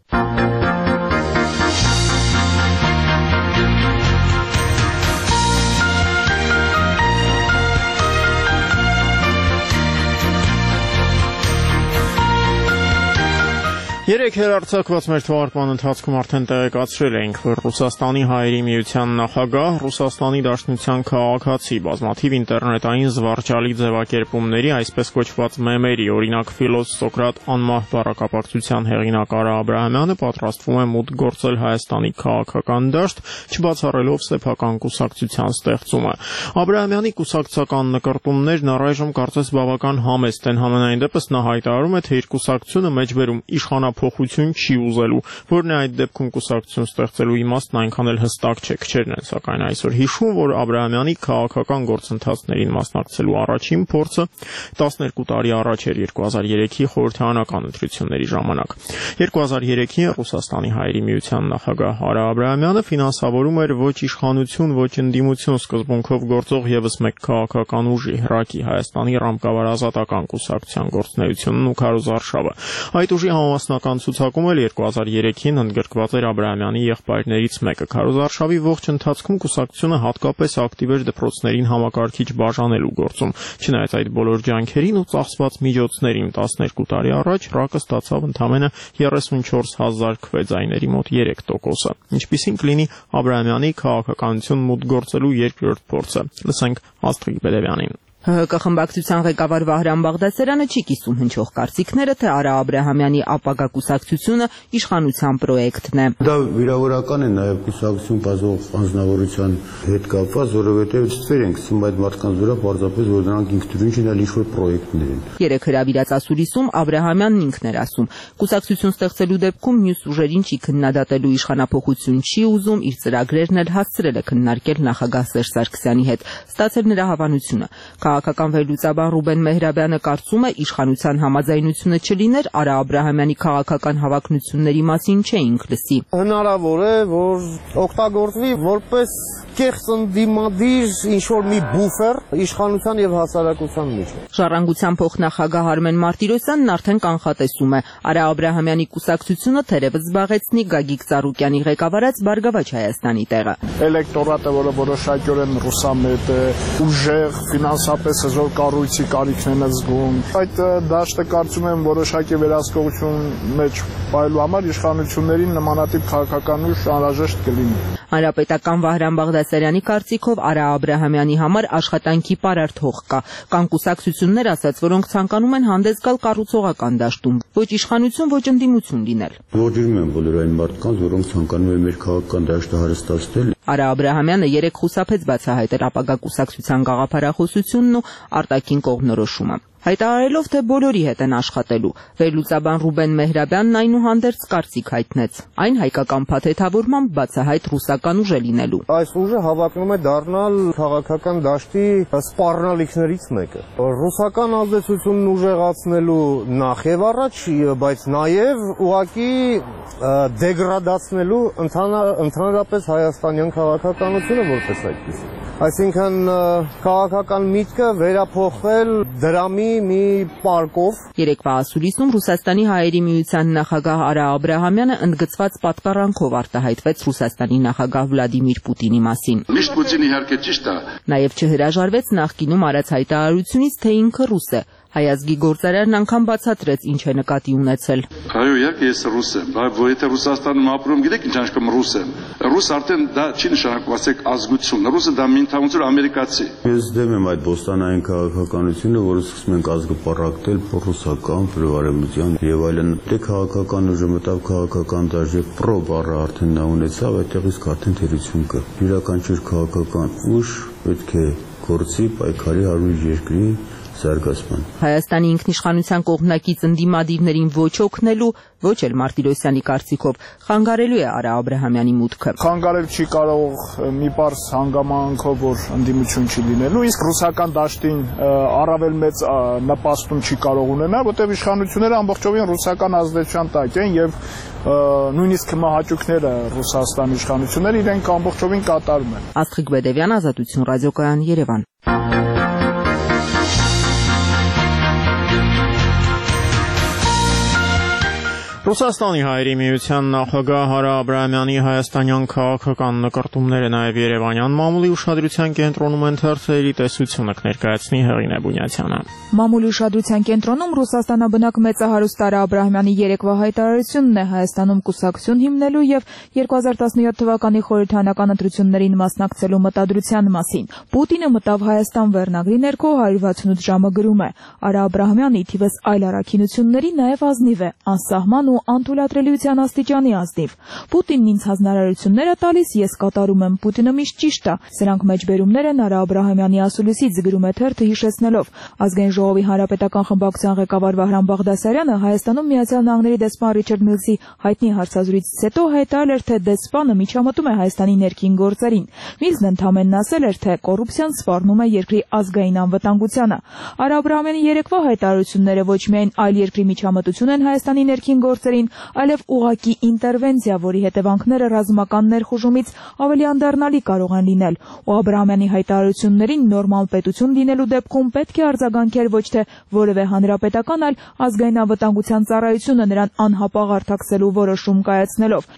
Երեք հեռարձակված մեր թողարկման ընթացքում արդեն տեղեկացրել էինք, որ Ռուսաստանի Հայերի միության նախագահ, Ռուսաստանի Դաշնության քաղաքացի, բազմաթիվ ինտերնետային զվարճալի ձևակերպումների, այսպես կոչված մեմերի, օրինակ Ֆիլոս Սոկրատ անմահ բառակապակցության հեղինակ Արա Աբրահամյանը պատրաստվում է մուտք գործել Հայաստանի քաղաքական դաշտ, չբացառելով սեփական կուսակցության ստեղծումը։ Աբրահամյանի կուսակցական նկարտումներն առայժմ կարծես բավական համեստ են, համենայն դեպս նա հայտարարում է, թե իր կուսակցությունը մեջբերում իշխանափոխություն չի ուզելու, որն է այդ դեպքում կուսակցություն ստեղծելու իմաստն այնքան էլ հստակ չէ, քչերն են սակայն այսօր հիշում, որ Աբրահամյանի քաղաքական գործընթացներին մասնակցելու առաջին փորձը 12 տարի առաջ էր 2003-ի խորհրդարանական ընտրությունների ժամանակ։ 2003-ին Ռուսաստանի Հայերի միության նախագահ Արա Աբրահամյանը ֆինանսավորում էր ոչ իշխանություն, ոչ ընդդիմություն սկզբունքով գործող եւս մեկ քաղաքական ուժի ՀՌԱԿ-ի Հայաստանի ռամկավարազատական կուսակցության գործունեությունն ու քարոզարշավը։ Այդ ուժի համասնական ցուցակում էլ 2003-ին ընդգրկված էր Աբրահամյանի եղբայրներից մեկը։ Քարոզարշավի ողջ ընթացքում կուսակցությունը հատկապես ակտիվ էր դպրոցներին համակարգիչ բաժանելու գործում։ Չնայած այդ բոլոր ջանքերին ու ծախսված միջոցներին 12 տարի առաջ ՌԱԿ-ը ստացավ ընդամենը 34,000 քվեձայների մոտ 3%-ը։ Ինչպիսին կլինի Աբրահամյանի քաղաքականություն մուտք գործելու երկրորդ փորձը։ Լսենք Աստղիկ Բեդևյանին։ ՀՀԿ խմբակցության ղեկավար Վահրամ Բաղդասարյանը չի կիսում հնչող կարծիքները, թե Արա Աբրահամյանի ապագա կուսակցությունը իշխանության պրոյեկտն է։ Դա վիրավորական է նաև կուսակցություն բազող անձնավորության հետ կապված, որովհետև ստվեր ենք ցում այդ մարդկանց վրա պարզապես, որ նրանք ինքնուրույն չեն, այլ ինչ-որ պրոյեկտներ են։ Երեք հրավիրած ասուլիսում Աբրահամյանն ինքն էր ասում, կուսակցություն ստեղծելու դեպքում մյուս ուժերին չի քննադատելու, իշխանափոխություն չի ուզում, իր ծրագրերն էլ հասցրել է քննարկել նախագահ Սերժ Սարգսյանի հետ, ստացել նրա հավանությունը։ Քաղաքական վերլուծաբան Ռուբեն Մեհրաբյանը կարծում է, իշխանության համաձայնությունը չլիներ, Արա Աբրահամյանի քաղաքական հավակնությունների մասին չէինք լսի։ Հնարավոր է, որ օգտագործվի որպես կեղծ ընդդիմադիր ինչ-որ մի բուֆեր իշխանության եւ հասարակության միջեւ։ Ժառանգության փոխնախագահ Արմեն Մարտիրոսյանն արդեն կանխատեսում է, Արա Աբրահամյանի կուսակցությունը թերևս զբաղեցնի Գագիկ Ծառուկյանի ղեկավարած Բարգավաճ Հայաստանի տեղը։ Էլեկտորատը, որը որոշակիորեն ռուսամետ է, ուժեղ, ֆինանսապես հզոր կառույցի կարիքն են զգում։ Այդ դաշտը կարծում եմ որոշակի վերահսկողություն մեջ պահելու համար իշխանություններին նմանատիպ քաղաքական ուժ անհրաժեշտ կլինի։ Հանրապետական Վահրամ Բաղդասարյանի կարծիքով Արա Աբրահամյանի համար աշխատանքի պարարտ հող կա։ Կան կուսակցություններ ասած, որոնք ցանկանում են հանդես գալ կառուցողական դաշտում, ոչ իշխանություն, ոչ ընդդիմություն լինել։ Ողջունում եմ բոլոր այն մարդկանց, որոնք ցանկանում են մեր քաղաքական դաշտը հարստացնել։ Արա Աբրահամյանը երեք խուսափեց բացահայտել ապագա կուսակցության գաղափարախոսությունն ու արտաքին կողմնորոշումը։ Հայտարարելով, թե բոլորի հետ են աշխատելու, վերլուծաբան Ռուբեն Մեհրաբյանն այնուհանդերձ կարծիք հայտնեց։ Այն հայկական փաթեթավորմամբ բացահայտ ռուսական ուժ է լինելու։ Այս ուժը հավակնում է դառնալ քաղաքական դաշտի սպառնալիքներից մեկը։ Ռուսական ազդեցությունն ուժեղացնելու նախ եւ առաջ, բայց նաեւ ուղղակի դեգրադացնելու ընդհանրապես հայաստանյան քաղաքականությունը որպես այդպես։ Այսինքն քաղաքական միտքը վերափոխվել դրամի մի պարկով։ Երեկվա ասուլիսում Ռուսաստանի հայերի միության նախագահ Արա Աբրահամյանը ընդգծված պատկառանքով արտահայտվեց Ռուսաստանի նախագահ Վլադիմիր Պուտինի մասին։ Միշտ Պուտինը իհարկե ճիշտ է։ Նաև չհրաժարվեց նախկինում արած հայտարարությունից, թե ինքը ռուս է։ Հայազգի գործարարն անգամ բացատրեց, ինչ է նկատի ունեցել։ Այո, իհարկե ես ռուս եմ, բայց եթե Ռուսաստանում ապրում, գիտեք ինչ անշկում ռուս եմ։ Ռուս արդեն դա չի նշանակում, ասեք ազգություն։ Ռուսը դա մինթավունցուր ամերիկացի։ Ես դեմ եմ այդ բոստանային քաղաքականությունը, որը սկսում են կազմապարակտել ռուսական, բարեմության եւ այլն։ Դե քաղաքական ուժը մտավ քաղաքական դաշտ եւ պրո բառը արդեն նա ունեցավ, այդտեղից արդեն թերություն կա։ Յուրաքանչյուր քաղաքական ուժ պետք է գործի պայքարի հարույր երկրի զարգացման։ Հայաստանի ինքնիշխանության կողմնակից ընդդիմադիրներին ոչ օգնելու, ոչ էլ Մարտիրոսյանի կարծիքով խանգարելու է Արա Աբրահամյանի մուտքը։ Խանգարել չի կարող մի պարզ հանգամանքով, որ ընդդիմություն չի լինելու, իսկ ռուսական դաշտին առավել մեծ նպաստում չի կարող ունենալ, որտեղ իշխանությունները ամբողջովին ռուսական ազդեցության տակ են եւ նույնիսկ մահաճուկները Ռուսաստանի իշխանությունները իրենք ամբողջովին կատարում են։ Աստղիկ Բեդևյան, Ազատություն ռադիոկայան, Երևան։ Ռուսաստանի հայերի միության նախագահ Արա Աբրահամյանի հայաստանյան քաղաքական նկարտումները նաև Երևանյան մամուլի ուշադրության կենտրոնում են թերթերի տեսությունը կներկայացնի Հեղինե Բունյացյանը։ Մամուլի ուշադրության կենտրոնում Ռուսաստանաբնակ մեծահարուստ Արա Աբրահամյանի երեկվա հայտարարությունն է Հայաստանում կուսակցություն հիմնելու եւ 2017 թվականի խորհրդարանական ընտրություններին մասնակցելու մտադրության մասին։ Պուտինը մտավ Հայաստան վերնագրի ներքո 168 ժամը գրում է. Արա Աբրահամյանը թիվս այլ առաքինությունների նաև ազնիվ է, անսահման ու անթույլատրելիության աստիճանի ազնիվ։ Պուտինն ինձ հանրարարություններ է տալիս, ես կատարում եմ, Պուտինը միշտ ճիշտ է։ Սրանք մեջբերումներ են Արա Աբրահամյանի ասուլիսից, գրում է թերթը հիշեցնելով. Ազգային ժողովի հանրապետական խմբակցության ղեկավար Վահրամ Բաղդասարյանը Հայաստանում Միացյալ Նահանգների դեսպան Ռիչարդ Միլսի հայտնի հարցազրույցից հետո հայտարարել էր, թե դեսպանը միջամտում է Հայաստանի ներքին գործերին։ Միլսն ընդհանրապես ասել էր, թե կոռուպցիան սպառնում է երկրի ազգային անվտանգությանը։ Արա Աբրահամյանի երեկվա հայտարարությունները ոչ միայն այլ երկրի միջամտություն են Հայաստանի ներքին գործերին, այլև ուղղակի ինտերվենցիա, որի հետևանքները ռազմական ներխուժումից ավելի անդառնալի կարող են լինել։ Ու Աբրահամյանի հայտարարություններին նորմալ պետություն լինելու դեպքում պետք է արձագանքել ոչ թե որևէ հանրապետական, այլ ազգային անվտանգության ծառայությունը նրան անհապաղ արձակելու որոշում կայացնելով։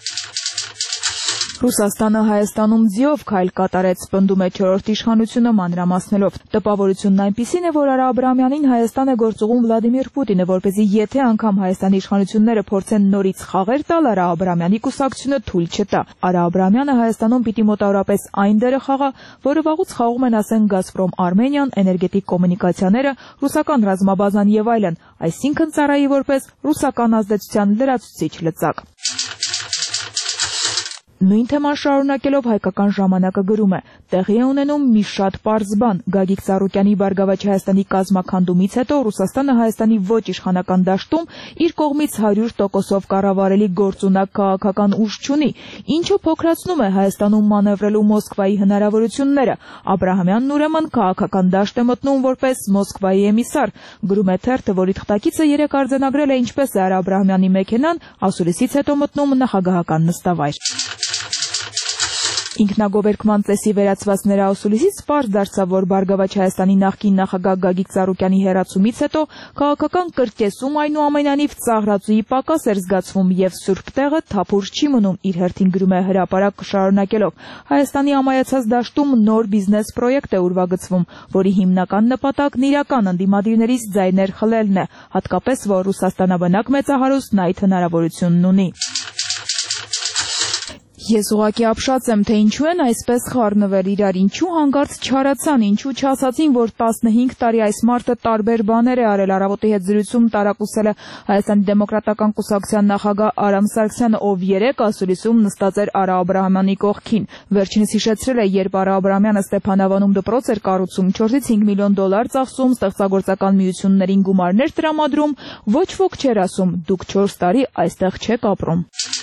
Ռուսաստանը Հայաստանում ձիով քայլ կատարեց, պնդում է 4-րդ իշխանությունը մանրամասնելով։ Տպավորությունն այնպիսին է, որ Արա Աբրահամյանին Հայաստան է գործուղում Վլադիմիր Պուտինը, որպեսզի եթե անգամ Հայաստանի իշխանությունները փորձեն նորից խաղեր տալ, Արա Աբրահամյանի կուսակցությունը թույլ չտա։ Արա Աբրահամյանը Հայաստանում պիտի մոտավորապես այն դերը խաղա, որը վաղուց խաղում են, ասենք, Գազպրոմ Արմենիան, էներգետիկ կոմունիկացիաները, ռուսական ռազմաբազան եւ այլն, այսինքն ծառայի որպես ռուսական ազդեցության լրացուցիչ լծակ։ Նույն թեման շարունակելով հայկական ժամանակը գրում է. տեղի է ունենում մի շատ պարզ բան. Գագիկ Ծառուկյանի Բարգավաճ Հայաստանի կազմաքանդումից հետո Ռուսաստանը Հայաստանի ոչ իշխանական դաշտում իր կողմից 100%-ով կառավարելի գործունակ քաղաքական ուժ չունի, ինչը փոքրացնում է Հայաստանում մանևրելու Մոսկվայի հնարավորությունները։ Աբրահամյանն ուրեմն քաղաքական դաշտ է մտնում որպես Մոսկվայի էմիսար, գրում է թերթը, որի թղթակիցը երեկ արձանագրել է ինչպես է Արա Աբրահամյանի մեքենան ասուլիսից հետո մտնում նախագահական նստավայր։ Ինքնագովերքման ծեսի վերացված նրա ասուլիսից պարզ դարձավ, որ Բարգավաճ Հայաստանի նախկին նախագահ Գագիկ Ծառուկյանի հեռացումից հետո քաղաքական կրկեսում այնուամենայնիվ ծաղրածուի պակաս էր զգացվում եւ սուրբ տեղը թափուր չի մնում, իր հերթին գրում է հրապարակ շարունակելով. Հայաստանի ամայացած դաշտում նոր բիզնես պրոյեկտ է ուրվագծվում, որի հիմնական նպատակն իրական ընդդիմադիրներից ձայներ խլելն է, հատկապես որ Ռուսաստանաբնակ մեծահարուստն այդ հնարավորությունն ունի։ Ես ուղղակի ապշած եմ, թե ինչու են այսպես խառնվել իրար, ինչու հանկարծ չարացան, ինչու չասացին, որ 15 տարի այս մարդը տարբեր բաներ է արել։ Առավոտի հետ զրույցում տարակուսել է Հայաստանի դեմոկրատական կուսակցության նախագահ Արամ Սարգսյանը, ով երեկ ասուլիսում նստած էր Արա Աբրահամյանի կողքին։ Վերջինս հիշեցրել է, երբ Արա Աբրահամյանը Ստեփանավանում դպրոց էր կառուցում, 4-ից 5 միլիոն դոլար ծախսում, ստեղծագործական միություններին գումարներ տրամադրում, ոչ ոք չէր ասում՝ դուք 4 տարի այստեղ չեք ապրում։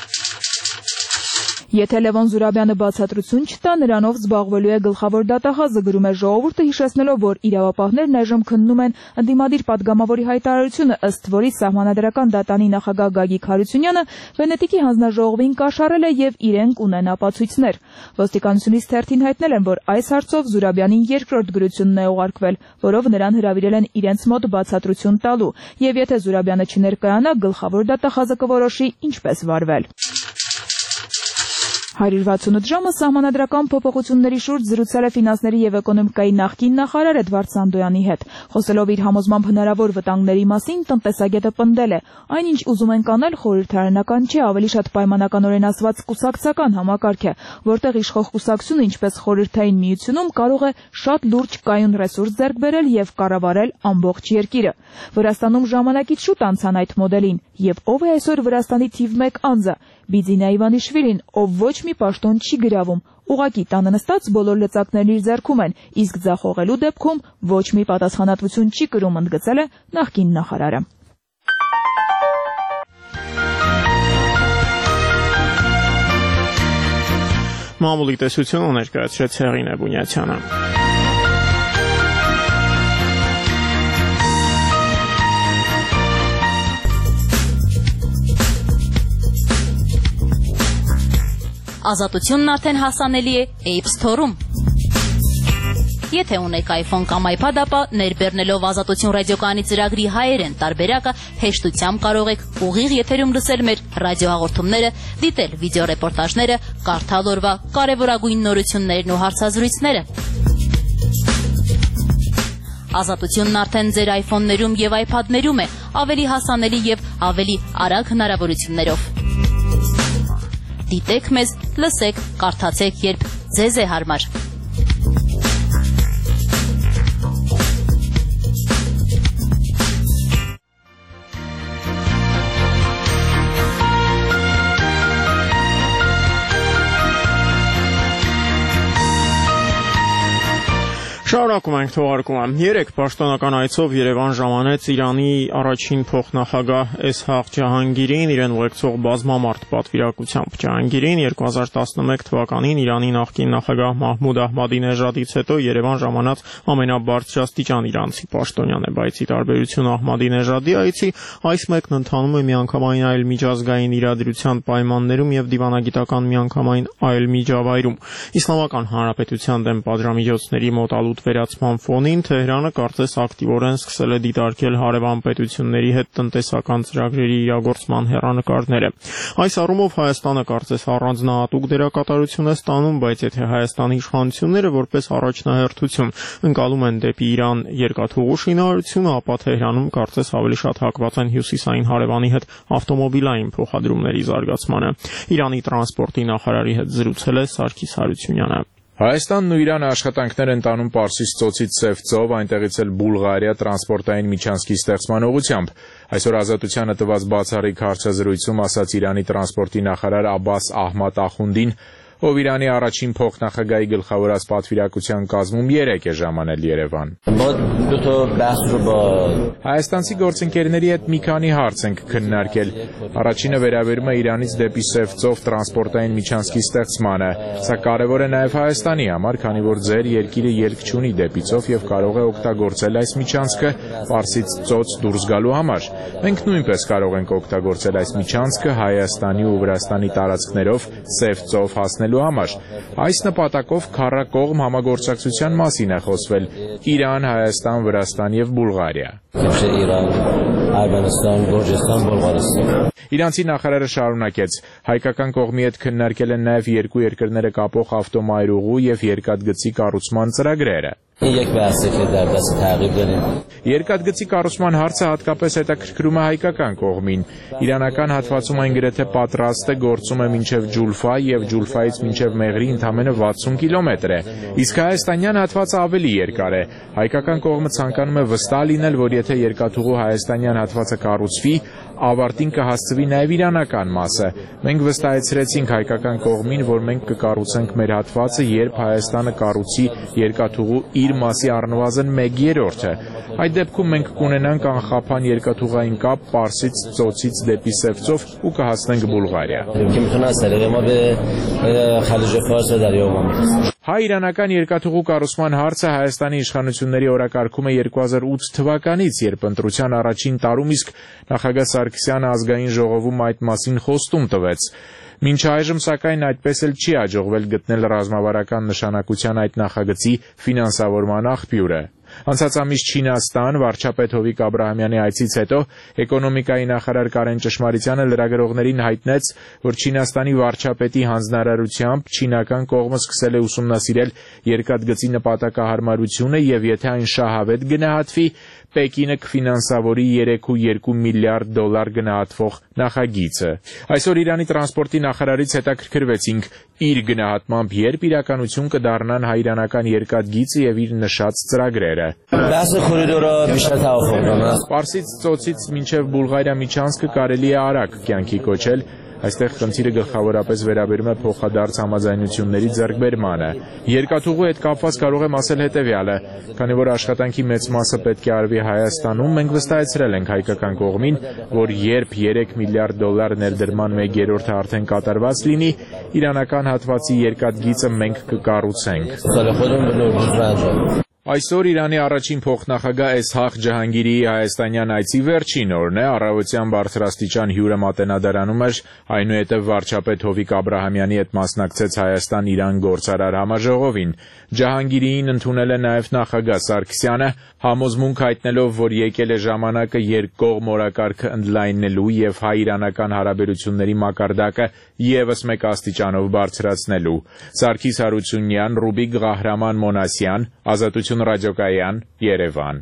Եթե Լևոն Զուրաբյանը բացատրություն չտա, նրանով զբաղվելու է գլխավոր դատախազը, գրում է Ժողովուրդը, հիշեցնելով, որ իրավապահներն այժմ քննում են ընդդիմադիր պատգամավորի հայտարարությունը, ըստ որի Սահմանադրական դատանի նախագահ Գագիկ Հարությունյանը Վենետիկի հանձնաժողովին կաշառել է եւ իրենք ունեն ապացույցներ։ Ոստիկանությունից թերթին հայտնել են, որ այս հարցով Զուրաբյանին երկրորդ գրությունն է ուղարկվել, որով նրան հրավիրել են իրենց մոտ բացատրություն տալու, եւ եթե Զուրաբյանը չներկայանա, գլխավոր դատախազը կորոշի ինչպես վարվել։ 168 ժամը սահմանադրական փոփոխությունների շուրջ զրուցել է ֆինանսների եւ էկոնոմիկայի նախկին նախարար Էդվարդ Սանդոյանի հետ։ Խոսելով իր համոզմամբ հնարավոր վտանգների մասին, տնտեսագետը պնդել է. այնինչ ուզում են կանել խորհրդարանական չէ, ավելի շատ պայմանականորեն ասված կուսակցական համակարգ է, որտեղ իշխող կուսակցությունը, ինչպես խորհրդային միությունում, կարող է շատ լուրջ կայուն ռեսուրս ձեռք բերել եւ կառավարել ամբողջ երկիրը։ Վրաստանում ժամանակից շուտ անցան այդ մոդելին, եւ ով է այսօր Վրաստանի թիվ 1 անձը։ Բիձինա Իվանիշվիլին, ով ոչ մի պաշտոն չի գրավում, ուղղակի տանը նստած բոլոր լծակներն իր ձեռքում են, իսկ ձախողելու դեպքում ոչ մի պատասխանատվություն չի կրում, ընդգծել է նախկին նախարարը։ Մամուլի տեսությունը ներկայացրեց Հեղինե Բունյացյանը։ Ազատությունն արդեն հասանելի է App Store-ում։ Եթե ունեք iPhone կամ iPad, ապա ներբեռնելով Ազատություն ռադիոկայանի ծրագրի հայերեն տարբերակը հեշտությամբ կարող եք ուղիղ եթերում լսել մեր ռադիոհաղորդումները, դիտել վիդեոռեպորտաժները, կարդալ օրվա կարևորագույն նորություններն ու հարցազրույցները։ Ազատությունն արդեն ձեր iPhone-ներում եւ iPad-ներում է, ավելի հասանելի եւ ավելի արագ հնարավորություններով։ Դիտեք մեզ, լսեք, կարդացեք, երբ ձեզ է հարմար։ Շարունակում ենք թողարկումը։ Երեկ պաշտոնական այցով Երևան ժամանեց Իրանի առաջին փոխնախագահ Էսհաղ Ջահանգիրին, իրեն ուղեկցող բազմամարդ պատվիրակությամբ։ Ջահանգիրին 2011 թվականին Իրանի նախկին նախագահ Մահմուդ Ահմադինեժադից հետո Երևան ժամանած ամենաբարձրաստիճան իրանցի պաշտոնյան է, բայց ի տարբերություն Ահմադինեժադի այցի, այս մեկն ընթանում է միանգամայն այլ միջազգային իրադրության պայմաններում եւ դիվանագիտական միանգամայն այլ միջավայրում։ Իսլամական Հանրապետության դեմ պատժամիջոցների մոտալուտ վերացման ֆոնին Թեհրանը կարծես ակտիվորեն սկսել է դիտարկել հարևան պետությունների հետ տնտեսական ծրագրերի իրագործման հեռանկարները։ Այս առումով Հայաստանը կարծես առանձնահատուկ դերակատարություն է ստանում, բայց եթե Հայաստանի իշխանությունները որպես առաջնահերթություն ընկալում են դեպի Իրան երկաթուղու շինարարությունը, ապա Թեհրանում կարծես ավելի շատ հակված են հյուսիսային հարևանի հետ ավտոմոբիլային փոխադրումների զարգացմանը։ Իրանի տրանսպորտի նախարարի հետ զրուցել է Սարգիս Հարությունյանը։ Հայաստանն ու Իրանը աշխատանքներ են տանում Պարսից ծոցից Սև ծով, այնտեղից էլ Բուլղարիա տրանսպորտային միջանցքի ստեղծման ուղղությամբ։ Այսօր Ազատությանը տված բացառիկ հարցազրույցում ասաց Իրանի տրանսպորտի նախարար Աբբաս Ահմադ Ախունդին, ով Իրանի առաջին փոխնախագահի գլխավորած պատվիրակության կազմում 3 է ժամանել Երևան։ Հայաստանցի գործընկերների հետ մի քանի հարց ենք քննարկել։ Առաջինը վերաբերում է Իրանից դեպի Սև ծով տրանսպորտային միջանցքի ստեղծմանը։ Սա կարևոր է նաև Հայաստանի համար, քանի որ ձեր երկիրը ելք չունի դեպի ծով եւ կարող է օգտագործել այս միջանցքը Պարսից ծոց դուրս գալու համար։ Մենք նույնպես կարող ենք օգտագործել այս միջանցքը Հայաստանի ու Վրաստանի տարածքներով Սև ծով հասնելու համար։ Այս նպատակով քառակողմ համագործակցության մասին է խոսվել Իրան, Հայաստան, Վրաստան եւ Բուլղարիա։ Իրանցի նախարարը շարունակեց. հայկական կողմի հետ քննարկել են նաև երկու երկրները կապող ավտոմայրուղու եւ երկաթգծի կառուցման ծրագրերը։ Երկաթգծի կառուցման հարցը հատկապես հետաքրքրում է հայկական կողմին։ Իրանական հատվածում այն գրեթե պատրաստ է, գործում է մինչև Ջուլֆա եւ Ջուլֆայից մինչև Մեղրի ընդամենը 60 կիլոմետր է, իսկ հայաստանյան հատվածը ավելի երկար է։ Հայկական կողմը ցանկանում է վստահ լինել, որ եթե երկաթուղու հայաստանյան հատվածը կառուցվի, ավարտին կհասցվի նաև իրանական մասը։ Մենք վստահեցրեցինք հայկական կողմին, որ մենք կկառուցենք մեր հատվածը, երբ Հայաստանը կառուցի երկաթուղու իր մասի առնվազն 1/3-ը։ Այդ դեպքում մենք կունենանք անխափան երկաթուղային կապ Պարսից ծոցից դեպի Սև ծով ու կհասնենք Բուլղարիա։ Հայ-իրանական երկաթուղու կառուցման հարցը Հայաստանի իշխանությունների օրակարգում է 2008 թվականից, երբ ընտրության առաջին տարում իսկ նախագահ Սարգսյանը ազգային ժողովում այդ մասին խոստում տվեց։ Մինչ այժմ սակայն այդպես էլ չի հաջողվել գտնել ռազմավարական նշանակության այդ նախագծի ֆինանսավորման աղբյուրը։ Անցած ամիս Չինաստան վարչապետ Հովիկ Աբրահամյանի այցից հետո էկոնոմիկայի նախարար Կարեն Ճշմարիտյանը լրագրողներին հայտնեց, որ Չինաստանի վարչապետի հանձնարարությամբ չինական կողմը սկսել է ուսումնասիրել երկաթգծի նպատակահարմարությունը եւ եթե այն շահավետ գնահատվի, Պեկինը կֆինանսավորի 3.2 միլիարդ դոլար գնահատվող նախագիծը։ Այսօր Իրանի տրանսպորտի նախարարից հետաքրքրվեցինք իր գնահատմամբ երբ իրականություն կդառնան հայ-իրանական երկաթգիծը եւ իր նշած ծրագրերը։ Պարսից ծոցից մինչև Բուլղարիա միջանցքը կարելի է արագ կյանքի կոչել։ Այստեղ խնդիրը գլխավորապես վերաբերում է փոխադարձ համաձայնությունների ձեռքբերմանը։ Երկաթուղու հետ կապված կարող եմ ասել հետևյալը. քանի որ աշխատանքի մեծ մասը պետք է արվի Հայաստանում, մենք վստահեցրել ենք հայկական կողմին, որ երբ 3 միլիարդ դոլար ներդրման 1/3-ը արդեն կատարված լինի, իրանական հատվածի երկաթգիծը մենք կկառուցենք։ Այսօր Իրանի առաջին փոխնախագահ Էսհաղ Ջահանգիրիի հայաստանյան այցի վերջին օրն է, առավոտյան բարձրաստիճան հյուրը Մատենադարանում էր, այնուհետև վարչապետ Հովիկ Աբրահամյանի հետ մասնակցեց Հայաստան-Իրան գործարար համաժողովին։ Ջահանգիրիին ընդունել է նաև նախագահ Սարգսյանը, համոզմունք հայտնելով, որ եկել է ժամանակը երկկողմ օրակարգը ընդլայնելու եւ հայ-իրանական հարաբերությունների մակարդակը եւս մեկ աստիճանով բարձրացնելու։ Սարգիս Հարությունյան, Ռուբիկ Ղահրաման Մոնասյան, Ազատություն ռադիոկայան, Երևան։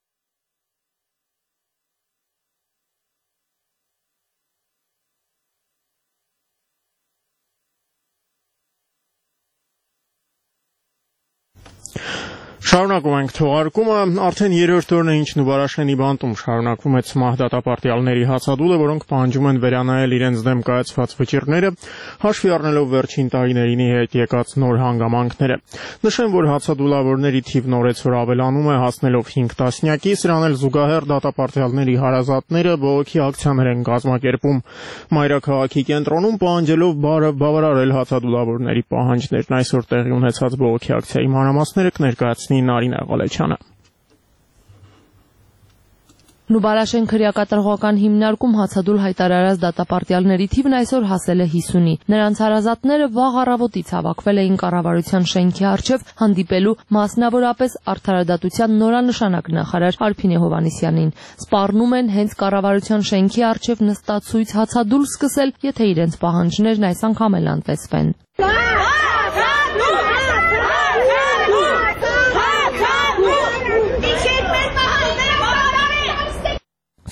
Շարունակում ենք թողարկումը, արդեն երրորդ օրն է ինչ Նուբարաշենի բանտում շարունակվում է ցմահ դատապարտյալների հացադուլը, որոնք պահանջում են վերանայել իրենց դեմ կայացված վճիռները, հաշվի առնելով վերջին տարիներին հետ եկած նոր հանգամանքները։ Նշեմ, որ հացադուլավորների թիվն օրեցօր ավելանում է, հասնելով 5 տասնյակի, սրան էլ զուգահեռ դատապարտյալների հարազատները բողոքի ակցիաներ են կազմակերպում մայրաքաղաքի կենտրոնում, պահանջելով բավարարել հացադուլավորների պահանջներն։ Այսօր տեղի ունեցած բողոքի ակցիայի մանրամասները կներկայացնի Նարինե Ղալեչյանը։ Նուբարաշեն քրեակատարողական հիմնարկում հացադուլ հայտարարած դատապարտյալների թիվն այսօր հասել է 50-ի։ Նրանց հարազատները վաղ առավոտից հավաքվել էին կառավարության շենքի առջև հանդիպելու մասնավորապես արդարադատության նորանշանակ նախարար Արփինե Հովհաննիսյանին։ Սպառնում են հենց կառավարության շենքի առջև նստածույց հացադուլ սկսել, եթե իրենց պահանջներն այս անգամ էլ անտեսվեն։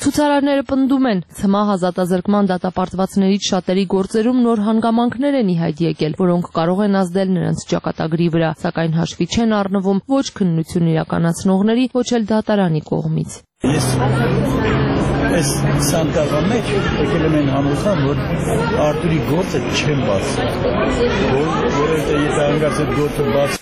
Ցուցարարները պնդում են, ՑՄԱ ազատազրկման դատապարտվածներից շատերի գործերում նոր հանգամանքներ են ի հայտ եկել, որոնք կարող են ազդել նրանց ճակատագրի վրա, սակայն հաշվի չեն առնվում ոչ քննություն իրականացնողների, ոչ էլ դատարանի կողմից։ Այս 20 տարվա մեջ եկել եմ համոզման, որ Արտուրի գործը չեն բացել, որովհետև եթե հանգած այդ գործը բաց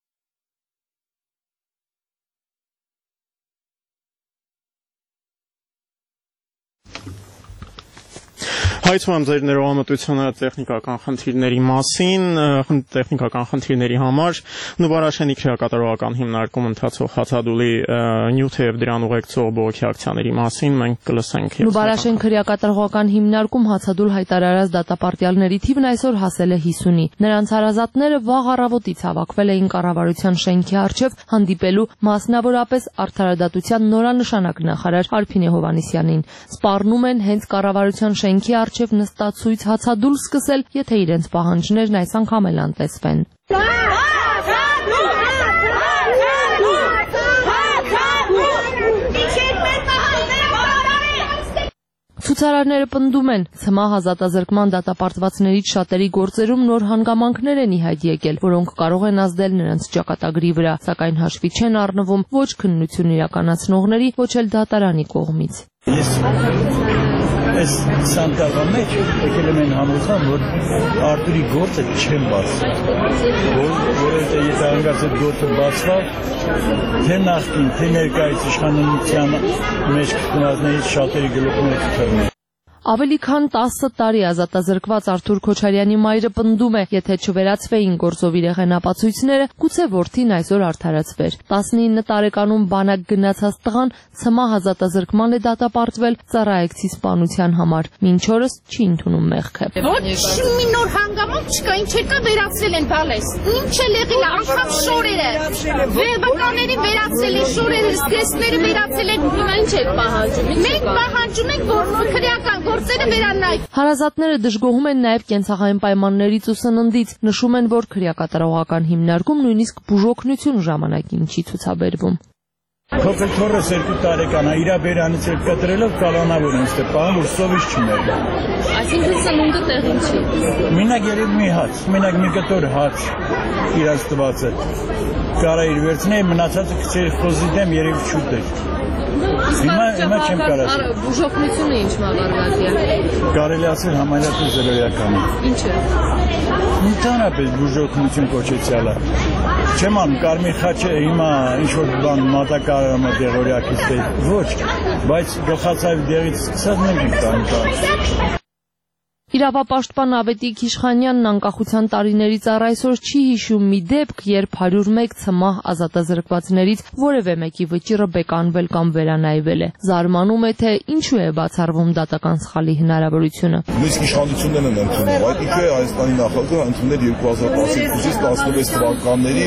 Հայցում եմ ձեր ներողամտությունը տեխնիկական խնդիրների մասին, տեխնիկական խնդիրների համար Նուբարաշենի քրեակատարողական հիմնարկում ընթացող հացադուլի նյութը եւ դրան ուղեկցող բողոքի ակցիաների մասին մենք կլսենք։ Նուբարաշեն քրեակատարողական հիմնարկում հացադուլ հայտարարած դատապարտյալների թիվն այսօր հասել է 50-ի։ Նրանց հարազատները վաղ առավոտից հավաքվել էին կառավարության շենքի առջև հանդիպելու մասնավորապես արդարադատության նորանշանակ նախարար Արփին Հովհաննիսյանին։ Սպառնում են հենց կառավարության շենքի առջև նստացույց հացադուլ սկսել, եթե իրենց պահանջներն այս անգամ էլ անտեսվեն։ Ցուցարարները պնդում են, ՑՄԱ ազատազրկման դատապարտվածներից շատերի գործերում նոր հանգամանքներ են ի հայտ եկել, որոնք կարող են ազդել նրանց ճակատագրի վրա, սակայն հաշվի չեն առնվում ոչ քննություն իրականացնողների, ոչ էլ դատարանի կողմից։ Այս 20 տարվա մեջ եկել եմ համոզման, որ Արտուրի գործը չեն բացել, որովհետև եթե հանգած այդ գործը բացվավ, թե նախկին, թե ներկայիս իշխանության մեջ գտնվածներից շատերի գլուխները կթռնեն։ Ավելի քան 10 տարի ազատազրկված Արթուր Քոչարյանի մայրը պնդում է, եթե չվերացվեին գործով իրեղեն ապացույցները, գուցե որդին այսօր արդարացվեր։ 19 տարեկանում բանակ գնացած տղան ՑՄԱ ազատազրկման է դատապարտվել ծառայեկցի սպանության համար։ Մինչ օրս չի ընդունում մեղքը։ Ոչ մի նոր հանգամանք չկա, ինչ եկա վերացրել են բալես։ Ինչ է եղել, անգամ շորերը։ Վերբականներին վերացրել են շորերը, ստեսները վերացրել են, հիմա ինչ եք պահանջում։ Մենք պահանջում ենք, որ քրեական Հարազատները դժգոհում են նաև կենցաղային պայմաններից ու սննդից, նշում են, որ քրեակատարողական հիմնարկում նույնիսկ բուժօգնություն ժամանակին չի ցուցաբերվում։ Փոքր թորս 2 տարեկան է, իր բերանից էլ կտրելով կալանավոր են ստե պահան, որ սովից չուներ։ Այսինքն սնունդը տեղին չի։ Մենակ երեք մի հաց, մենակ մի կտոր հաց իրաց տված է։ Կարա իր վերցնել, մնացածը քչերի խոզի դեմ երեք չուտեր։ Հիմա չեմ կարող։ Բուժօգնությունը ինչ մաղարված է։ Կարելի ասել համարյա զրոյական է։ Ինչը։ Ընդհանրապես բուժօգնություն կոչեցյալը։ Չեմ անում, կարմիր խաչը հիմա ինչ որ բան մատակարարում է դեղորյակից թե ոչ, բայց գլխացավի դեղից սկսած մենք ենք տանում։ Իրավապաշտպան Ավետիք Իշխանյանն անկախության տարիներից առ այսօր չի հիշում մի դեպք, երբ 101 ՑՄԱ ազատազրկվածներից որևէ մեկի վճիռը բեկանվել կամ վերանայվել է։ Զարմանում է, թե ինչու է բացառվում դատական սխալի հնարավորությունը։ Նույնիսկ իշխանություններն են ընդունում, այդ ինչու է Հայաստանի նախագահը ընդունել 2012-ից 16 թվականների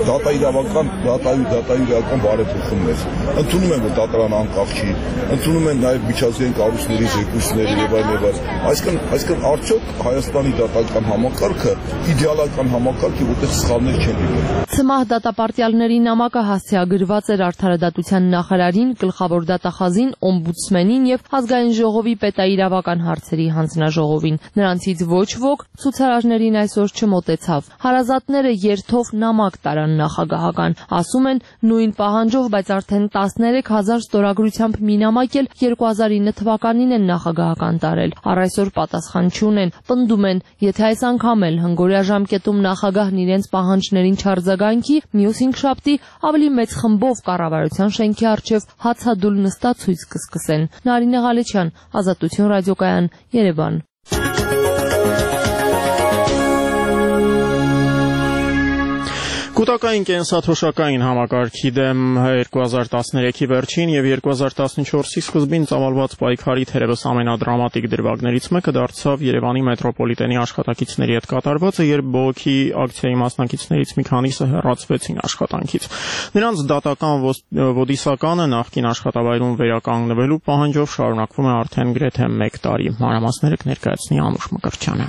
դատաիրական բարեփոխումներ։ Ընդունում են, որ դատարանը անկախ չի, ընդունում են նաև միջազգային կառույցների զեկույցները եւ այլն։ Արդյոք Հայաստանի դատական համակարգը իդեալական համակարգ է, որտեղ սխալներ չեն լինում։ ՑՄԱ դատապարտյալների նամակը հասցեագրված էր արդարադատության նախարարին, գլխավոր դատախազին, օմբուդսմենին եւ ազգային ժողովի պետաիրավական հարցերի հանձնաժողովին։ Նրանցից ոչ ոք ցուցարարներին այսօր չմոտեցավ։ Հարազատները երթով նամակ տարան նախագահական, ասում են նույն պահանջով, բայց արդեն 13000 ստորագրությամբ մի նամակ էլ 2009 թվականին են նախագահական տարել։ Առ այսօր պատասխան չունեն, պնդում են, եթե այս անգամ էլ հնգորյա ժամկետում նախագահն իրենց պահանջներին չարձագանքի, մյուս հինգշաբթի ավելի մեծ խմբով կառավարության շենքի առջև հացադուլ նստացույց կսկսեն։ Նարինե Ղալեչյան, Ազատություն ռադիոկայան, Երևան։ Կուտակային կենսաթոշակային համակարգի դեմ 2013-ի վերջին եւ 2014-ի սկզբին ծավալված պայքարի թերևս ամենադրամատիկ դրվագներից մեկը դարձավ Երևանի մետրոպոլիտենի աշխատակիցների հետ կատարվածը, երբ բողոքի ակցիայի մասնակիցներից մի քանիսը հեռացվեցին աշխատանքից։ Նրանց դատական ոդիսականը նախկին աշխատավայրում վերականգնվելու պահանջով շարունակվում է արդեն գրեթե 1 տարի։ Մանրամասները կներկայացնի Անուշ Մկրտչյանը։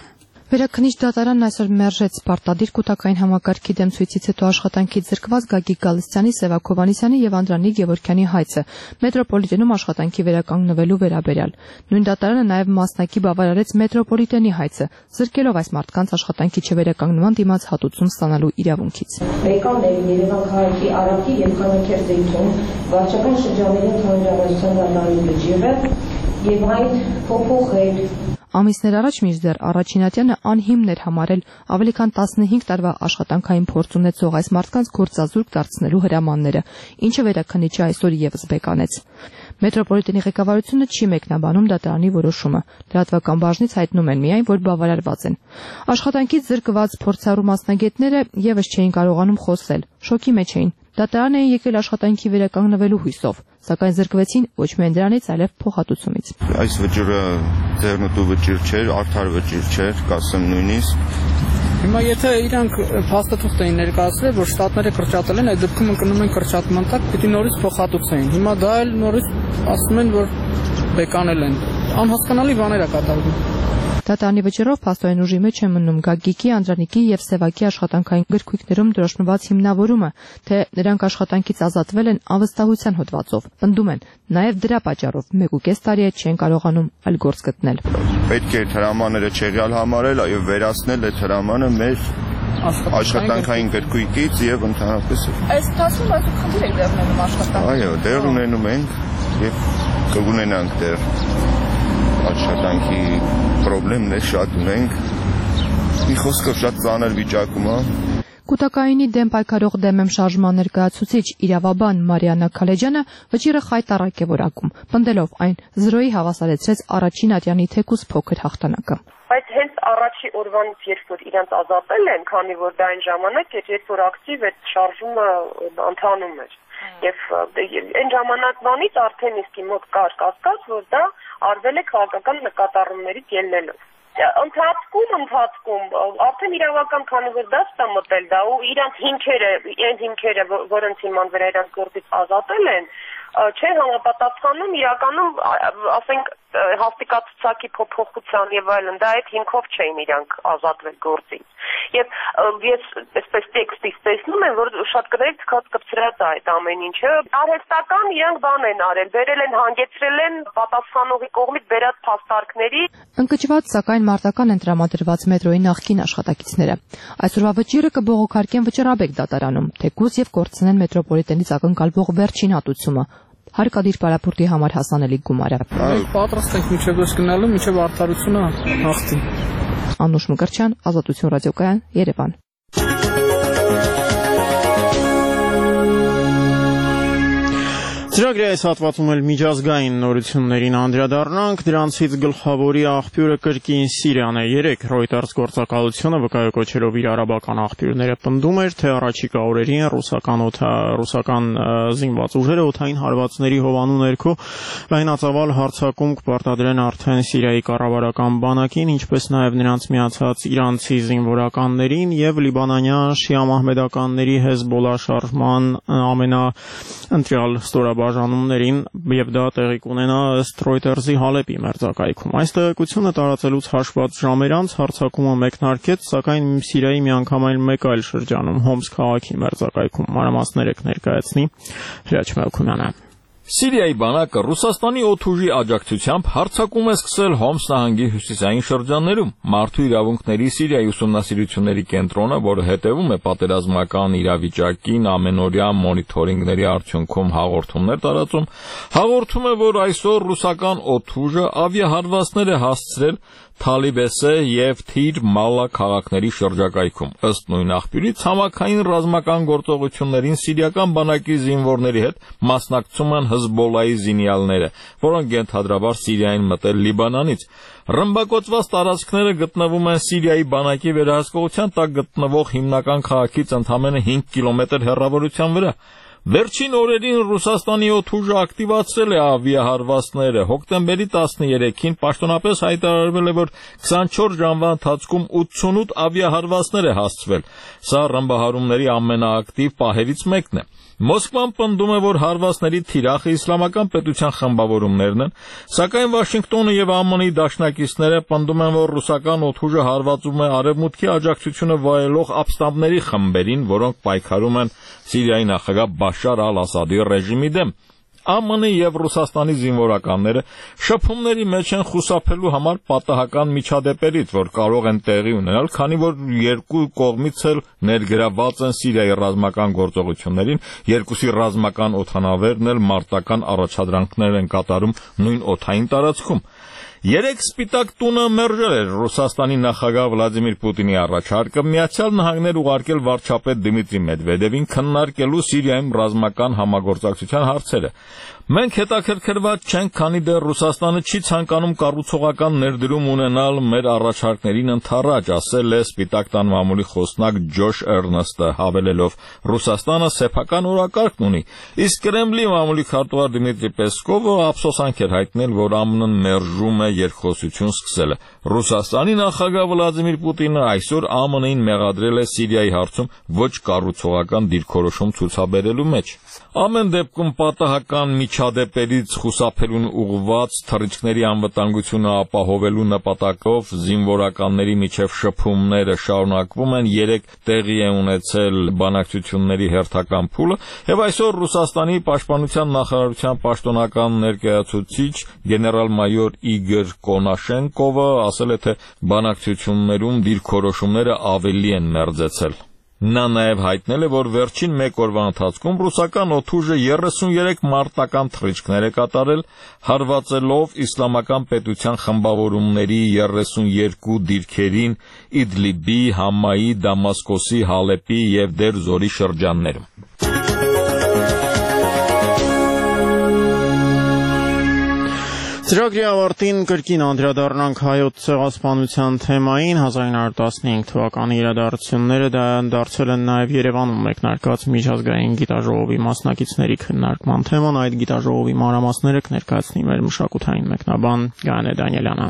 Վերաքննիչ դատարանն այսօր մերժեց պարտադիր կൂട്ടակային համակարգի դեմ ցույցից հետո աշխատանքից զրկված Գագիկ Գալստյանի, Սևակ Հովհաննիսյանի եւ Անդրանիկ Գևորգյանի հայցը մետրոպոլիտենում աշխատանքի վերականգնվելու վերաբերյալ։ Նույն դատարանը նաեւ մասնակի բավարարեց մետրոպոլիտենի հայցը, զրկելով այս մարդկանց աշխատանքի չվերականգնման դիմաց հատուցում ստանալու իրավունքից։ Բեկանների Երևան քաղաքի Արաքի եւ Խանաքեր դեպքում վարչական շրջանների հանրահավաքության դատարանի բջիջը եւ այն փոփոխել։ Ամիսներ առաջ մինչդեռ Առաջինատյանը անհիմն էր համարել ավելի քան 15 տարվա աշխատանքային փորձ ունեցող այս մարդկանց գործազուրկ դարձնելու հրամանները, ինչը վերաքննիչը այսօր եւս բեկանեց։ Մետրոպոլիտենի ղեկավարությունը չի մեկնաբանում դատարանի որոշումը։ Լրատվական բաժնից հայտնում են միայն, որ բավարարված են։ Աշխատանքից զրկված փորձառու մասնագետները եւս չէին կարողանում խոսել, շոկի մեջ էին։ Դատարան էին եկել աշխատանքի վերականգնվելու հույսով, սակայն զրկվեցին ոչ միայն դրանից, այլև փոխհատուցումից։ Այս վճիռը ձեռնտու վճիռ չէր, արդար վճիռ չէր, կասեմ նույնիսկ։ Հիմա եթե իրանք փաստաթուղթ էին ներկայացրել, որ շտատները կրճատել են, այդ դեպքում ընկնում են կրճատման տակ, պիտի նորից փոխհատուցեին։ Հիմա դա էլ նորից ասում են, որ բեկանել են։ Անհասկանալի բաներ է կատարվում։ Դատարանի վճռով փաստորեն ուժի մեջ է մնում Գագիկի, Անդրանիկի եւ Սևակի աշխատանքային գրքույկներում դրոշմված հիմնավորումը, թե նրանք աշխատանքից ազատվել են անվստահության հոդվածով։ Պնդում են, նաեւ դրա պատճառով 1.5 տարի է չեն կարողանում այլ գործ գտնել։ Պետք է հրամանները չեղյալ համարել եւ վերացնել այդ հրամանը մեր աշխատանքային գրքույկից եւ ընդհանրապես։ Այս տասում այսօր խնդիր եք դեռ ունենում աշխատանքի։ Այո, դեռ ունենում ենք եւ կունենանք դեռ աշխատանքի խնդիրներ շատ ունենք։ Մի խոսքով շատ ծանր վիճակում է։ Կൂട്ടակայինի դեմ պայքարող դեմեմ շարժման ներկայացուցիչ իրավաբան Մարիաննա Քալեջյանը վճիռը խայտառակ է որակում, պնդելով այն զրոյի հավասարեցրեց Առաջինատյանի թեկուզ փոքր հաղթանակը։ Բայց հենց առաջի օրվանից, երբ որ իրանց ազատել են, քանի որ դա այն ժամանակ էր, երբ որ ակտիվ այդ շարժումը ընթանում էր։ Եվ այն ժամանակվանից արդեն իսկի մոտ կար կասկած, որ դա արվել է քաղաքական նկատառումներից ելնելով։ Ընթացքում արդեն իրավական, քանի որ դա ստա մտել դա ու իրանց հիմքերը, որոնց հիման վրա իրանց գործից ազատել են, չէ համապատասխանում իրականում, ասենք, հաստիկացուցակի փոփոխության եւ այլն, դա այդ հիմքով չէին իրանք ազատվել գործից։ Եվ ես այսպես տեքստից տեսնում եմ, որ շատ կպցրած է այդ ամեն ինչը։ Արհեստական իրանք բան են արել, բերել են, հանգեցրել են պատասխանողի կողմից բերած փաստարկների։ Ընկճված, սակայն մարտական են տրամադրված մետրոյի նախկին աշխատակիցները։ Այսօրվա վճիռը կբողոքարկեն վճռաբեկ դատարանում, թեկուզ եւ կորցնեն մետրոպոլիտենից ակնկալվող վերջին հատուցումը։ Հարկադիր պարապորտի համար հասանելի գումարը։ Պատրաստ ենք մինչև դուրս գնալու, մինչև արդարությունը հաղթի։ Անուշ Մկրտչյան, Ազատություն ռադիոկայան, Երևան։ Ծրագրի այս հատվածում էլ միջազգային նորություններին անդրադառնանք, դրանցից գլխավորի աղբյուրը կրկին Սիրիան է։ 3 Reuters գործակալությունը վկայակոչելով իր արաբական աղբյուրները պնդում էր, թե առաջիկա օրերին ռուսական զինված ուժերը օդային հարվածների հովանու ներքո լայնածավալ հարձակում կպարտադրեն արդեն Սիրիայի կառավարական բանակին, ինչպես նաև նրանց միացած իրանցի զինվորականներին եւ լիբանանյան շիա մահմեդականների Հեզբոլլա շարժման ամենաընտրյալ ստորաբաժանումներին եւ դա տեղի կունենա ըստ Reuters-ի Հալեպի մերձակայքում։ Այս տեղեկությունը տարածելուց հաշված ժամեր անց հարձակումը մեկնարկեց, սակայն Սիրիայի միանգամայն մեկ այլ շրջանում Հոմս քաղաքի մերձակայքում մանրամասներ ներկայացնի Հրաչ Մելքումյանը։ Սիրիայի բանակը Ռուսաստանի օդուժի աջակցությամբ հարձակում է սկսել Հոմս նահանգի հյուսիսային շրջաններում։ Մարդու իրավունքների Սիրիայի ուսումնասիրությունների կենտրոնը, որը հետևում է պատերազմական իրավիճակին ամենօրյա մոնիթորինգների արդյունքում հաղորդումներ տարածում, հաղորդում է, որ այսօր ռուսական օդուժը ավիահարվածներ է հասցրել Թալիբեսե եւ Թիր Մալլա քաղաքների շրջակայքում։ Ըստ նույն աղբյուրի, ցամաքային ռազմական գործողություններին սիրիական բանակի զինվորների հետ մասնակցում են Հեզբոլլայի զինյալները, որոնք ենթադրաբար Սիրիային մտել Լիբանանից։ Ռմբակոծված տարածքները գտնվում են Սիրիայի բանակի վերահսկողության տակ գտնվող հիմնական քաղաքից ընդամենը 5 կիլոմետր հեռավորության վրա։ Վերջին օրերին Ռուսաստանի օդուժը ակտիվացրել է ավիահարվածները։ Հոկտեմբերի 13-ին պաշտոնապես հայտարարվել է, որ 24 ժամվա ընթացքում 88 ավիահարվածներ է հասցվել։ Սա ռմբահարումների ամենաակտիվ պահերից մեկն է։ Մոսկվան պնդում է, որ հարվածների թիրախը իսլամական պետության խմբավորումներն են, սակայն Վաշինգտոնը եւ ԱՄՆ-ի դաշնակիցները պնդում են, որ ռուսական օդուժը հարվածում է արևմուտքի աջակցությունը վայելող ապստամբների խմբերին, որոնք պայքարում են Սիրիայի նախագահ Բաշար al-Ասադի ռեժիմի դեմ։ ԱՄՆ-ի եւ Ռուսաստանի զինվորականները շփումների մեջ են խուսափելու համար պատահական միջադեպերից, որ կարող են տեղի ունենալ, քանի որ երկու կողմից էլ ներգրաված են Սիրիայի ռազմական գործողություններին, երկուսի ռազմական օդանավերն էլ մարտական առաջադրանքներ են կատարում նույն օդային տարածքում։ Երեք Սպիտակ տունը մերժել էր Ռուսաստանի նախագահ Վլադիմիր Պուտինի առաջարկը Միացյալ Նահանգներ ուղարկել վարչապետ Դմիտրի Մեդվեդևին քննարկելու Սիրիայում ռազմական համագործակցության հարցերը։ Մենք հետաքրքրված չենք, քանի դեռ Ռուսաստանը չի ցանկանում կառուցողական ներդրում ունենալ մեր առաջարկներին ընդառաջ, ասել է Սպիտակ տան մամուլի խոսնակ Ջոշ Էրնստը, հավելելով. Ռուսաստանը սեփական օրակարգ ունի, իսկ Կրեմլի մամուլի քարտուղար Դմիտրի Պեսկովը ափսոսանք էր հայտնել, որ ԱՄՆ-ն մերժում է երկխոսություն սկսելը։ Ռուսաստանի նախագահ Վլադիմիր Պուտինը այսօր ԱՄՆ-ին մեղադրել է Սիրիայի հարցում ոչ կառուցողական դիրքորոշում ցուցաբերելու մեջ։ Ամեն դեպքում պատահական միջադեպերից խուսափելուն ուղղված թռիչքների անվտանգությունը ապահովելու նպատակով զինվորականների միջև շփումները շարունակվում են, երեք տեղի է ունեցել բանակցությունների հերթական փուլը, եւ այսօր Ռուսաստանի պաշտպանության նախարարության պաշտոնական ներկայացուցիչ գեներալ-մայոր Իգոր Կոնաշենկովը ասել է, թե բանակցություններում դիրքորոշումները ավելի են մերձեցել։ Նա նաև հայտնել է, որ վերջին մեկ օրվա ընթացքում ռուսական օդուժը 33 մարտական թռիչքներ է կատարել, հարվածելով իսլամական պետության խմբավորումների 32 դիրքերին Իդլիբի, Համայի, Դամասկոսի, Հալեպի եւ Դեր Զորի շրջաններում։ Ծրագրի ավարտին կրկին անդրադառնանք հայոց ցեղասպանության թեմային 1915 թվականի իրադարձությունները դարձել են նաև Երևանում մեկնարկած միջազգային գիտաժողովի մասնակիցների քննարկման թեման, այդ գիտաժողովի մանրամասները կներկայացնի մեր մշակութային մեկնաբան Գայանե Դանիելյանը։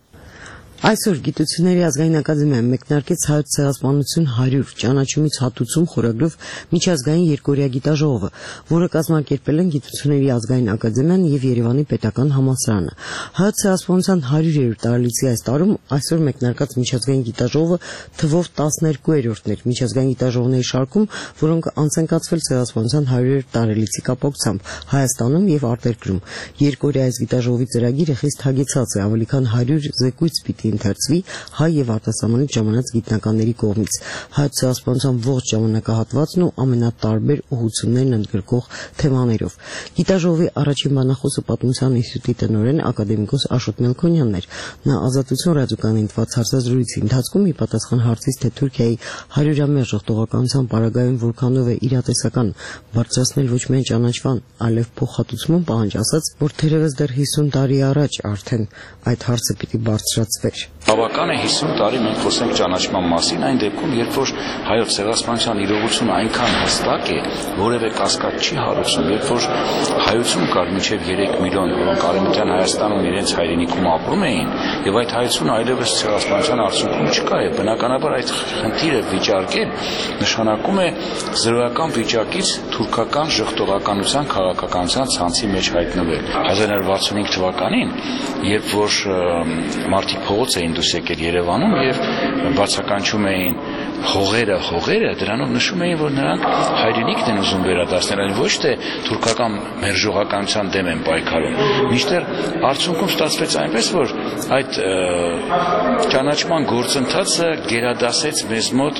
Այսօր Գիտությունների ազգային ակադեմիան մեկնարկեց հայոց ցեղասպանություն 100 ճանաչումից հատուցում խորագրով միջազգային երկօրյա գիտաժողովը, որը կազմակերպել են Գիտությունների ազգային ակադեմիան եւ Երևանի պետական համալսարանը։ Հայոց ցեղասպանության 100-րդ տարելիցի այս տարում այսօր մեկնարկած միջազգային գիտաժողովը թվով 12-րդն էր միջազգային գիտաժողովների շարքում, որոնք անց են կացվել ցեղասպանության 100-րդ տարելիցի կապակցությամբ Հայաստանում եւ արտերկրում։ Երկօրյա այս գիտաժողովի ծրագիրը խիստ հագեցած է, ավելի քան 100 զեկույց պիտի ընթերցվի հայ եւ արտասահմանից ժամանած գիտնականների կողմից։ Հայոց ցեղասպանության ողջ ժամանակահատվածն ու ամենատարբեր ուղղություններն ընդգրկող թեմաներով։ Գիտաժողովի առաջին բանախոսը Պատմության ինստիտուտի տնօրեն ակադեմիկոս Աշոտ Մելքոնյանն էր։ Նա Ազատություն ռադիոկայանին տված հարցազրույցի ընթացքում ի պատասխան հարցից, թե Թուրքիայի 100-ամյա ժողովրդական պարագայում որքանով է իրատեսական բարձրացնել ոչ միայն ճանաչման, այլև փոխհատուցման պահանջ, ասաց, որ թերևս դեռ 50 տարի առաջ արդեն այդ հարցը պիտի բարձրացվեր։ Բավական է 50 տարի մենք խոսենք ճանաչման մասին, այն դեպքում, երբ որ հայոց ցեղասպանության իրողությունը այնքան հստակ է, որևէ կասկած չի հարուցում, երբ որ հայություն կար մինչև 3 միլիոն, որոնք Արևմտյան Հայաստանում իրենց հայրենիքում ապրում էին, եւ այդ հայությունը այլևս ցեղասպանության արդյունքում չկա, եւ բնականաբար այդ խնդիրը վիճարկել նշանակում է զրոյական վիճակից թուրքական ժողովրդականության քաղաքականության ցանցի մեջ հայտնվել։ 1965 թվականին, երբ որ մարդիկ փողոց էին դուրս եկել Երևանում եւ բացականչում էին հողերը, դրանով նշում էին, որ նրանք հայրենիքն են ուզում վերադարձնել, այլ ոչ թե թուրքական մերժողականության դեմ են պայքարում։ Մինչդեռ արդյունքում ստացվեց այնպես, որ այդ ճանաչման գործընթացը գերադասեց մեզ մոտ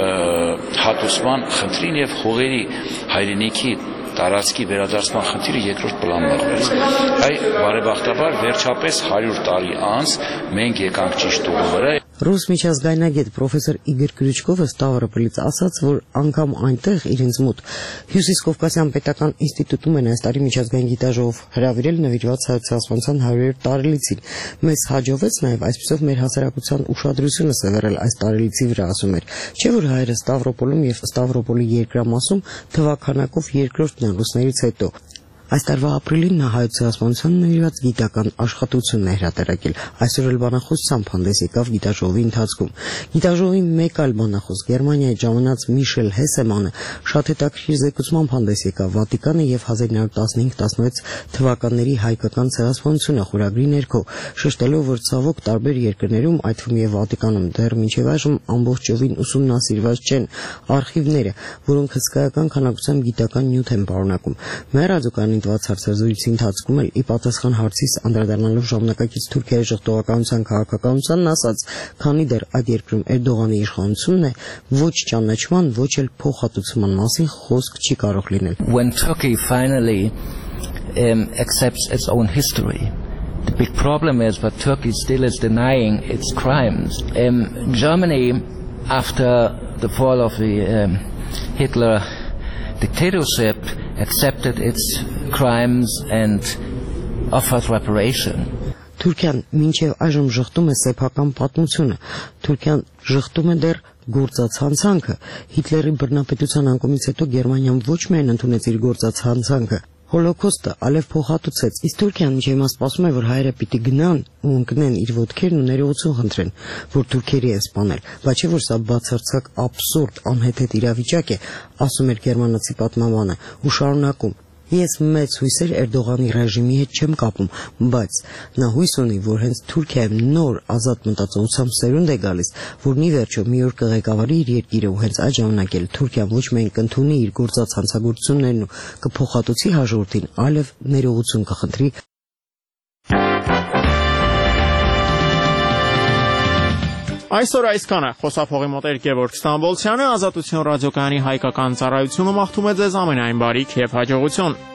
հատուցման խնդրին եւ հողերի հայրենիքի տարածքի վերադարձման խնդիրը երկրորդ պլան մղվեց։ Բարեբախտաբար վերջապես 100 տարի անց մենք եկանք ճիշտ ուղու վրա։ Ռուս միջազգայնագետ պրոֆեսոր Իգոր Կրիչկովը Ստավրոպոլից ասաց, որ անգամ այնտեղ իրենց մոտ Հյուսիսկովկասյան պետական ինստիտուտում են այս տարի միջազգային գիտաժողով հրավիրել նվիրված հայոց ցեղասպանության 100-րդ տարելիցին։ Մեզ հաջողվեց նաև այսպիսով մեր հասարակության ուշադրությունը սևեռել այս տարելիցի վրա, ասում էր։ Չէ՞ որ հայերը Ստավրոպոլում եւ Ստավրոպոլի երկրամասում թվականակով երկրորդն են ռուսներից հետո։ Այս տարվա ապրիլին նա հայոց ցեղասպանության նվիրված գիտական աշխատություն է հրատարակել։ Այսօր էլ բանախոսությամբ հանդես եկավ գիտաժողովի ընթացքում։ Գիտաժողովի մեկ այլ բանախոս Գերմանիայի ժամանած Միշել Հեսեմանը շատ հետաքրքիր զեկուցմամբ հանդես եկավ Վատիկանը եւ 1915-16 թվականների հայկական ցեղասպանությունը խորագրի ներքո, շեշտելով, որ ցավոք տարբեր երկրներում, այդ թվում եւ Վատիկանում, դեռ մինչեւ այժմ ամբողջովին ուսումնասիրված չեն արխիվները, որոնք հսկայական քանակությամբ գիտական նյութ են պարունակում։ Մեր ռադիոկայանի տված հարցազրույցի ընթացքում էլ ի պատասխան հարցից անդրադառնալով ժամանակակից Թուրքիայի ժողովրդականության քաղաքականությանն ասաց, քանի դեռ այդ երկրում Էրդողանի իշխանությունն է, ոչ ճանաչման, ոչ էլ փոխհատուցման մասին խոսք չի կարող լինել։ When Turkey finally accepts its own history, the big problem is that Turkey still is denying its crimes. Germany, after the fall of the Hitler dictatorship, accepted its crimes and offered reparation. Թուրքիան մինչև այժմ շղթում է սեփական պատմությունը, Թուրքիան շղթում է դեռ գործած հանցանքը, Հիտլերի բռնապետության անկումից հետո Գերմանիան ոչ միայն ընդունեց իր գործած հանցանքը, Հոլոկոստը ալև փոխհատուցեց, իսկ Թուրքիան մինչև հիմա սպասում է, որ հայերը պիտի գնան ու ընկնեն իր ոտքերն ու ներողություն խնդրեն, որ թուրքերի են սպանել, բայց չէ որ սա բացարձակ աբսուրդ, անհեթեթ իրավիճակ է, ասում էր գերմանացի պատմաբանը ու շարունակում. Ես մեծ հույսեր Էրդողանի ռեժիմի հետ չեմ կապում, բայց նա հույս ունի, որ հենց Թուրքիայում նոր ազատ մտածողությամբ սերունդ է գալիս, որն ի վերջո մի օր կղեկավարի իր երկիրը ու հենց այդ ժամանակ էլ Թուրքիան ոչ միայն կընդունի իր գործած հանցագործություններն ու կփոխհատուցի հաջորդին, այլև ներողություն կխնդրի։ Այսօր այսքանը, խոսափողի մոտ Գևորգ Ստամբոլցյանը, Ազատություն ռադիոկայանի հայկական ծառայությունը մաղթում է ձեզ ամենայն բարիք եւ հաջողություն։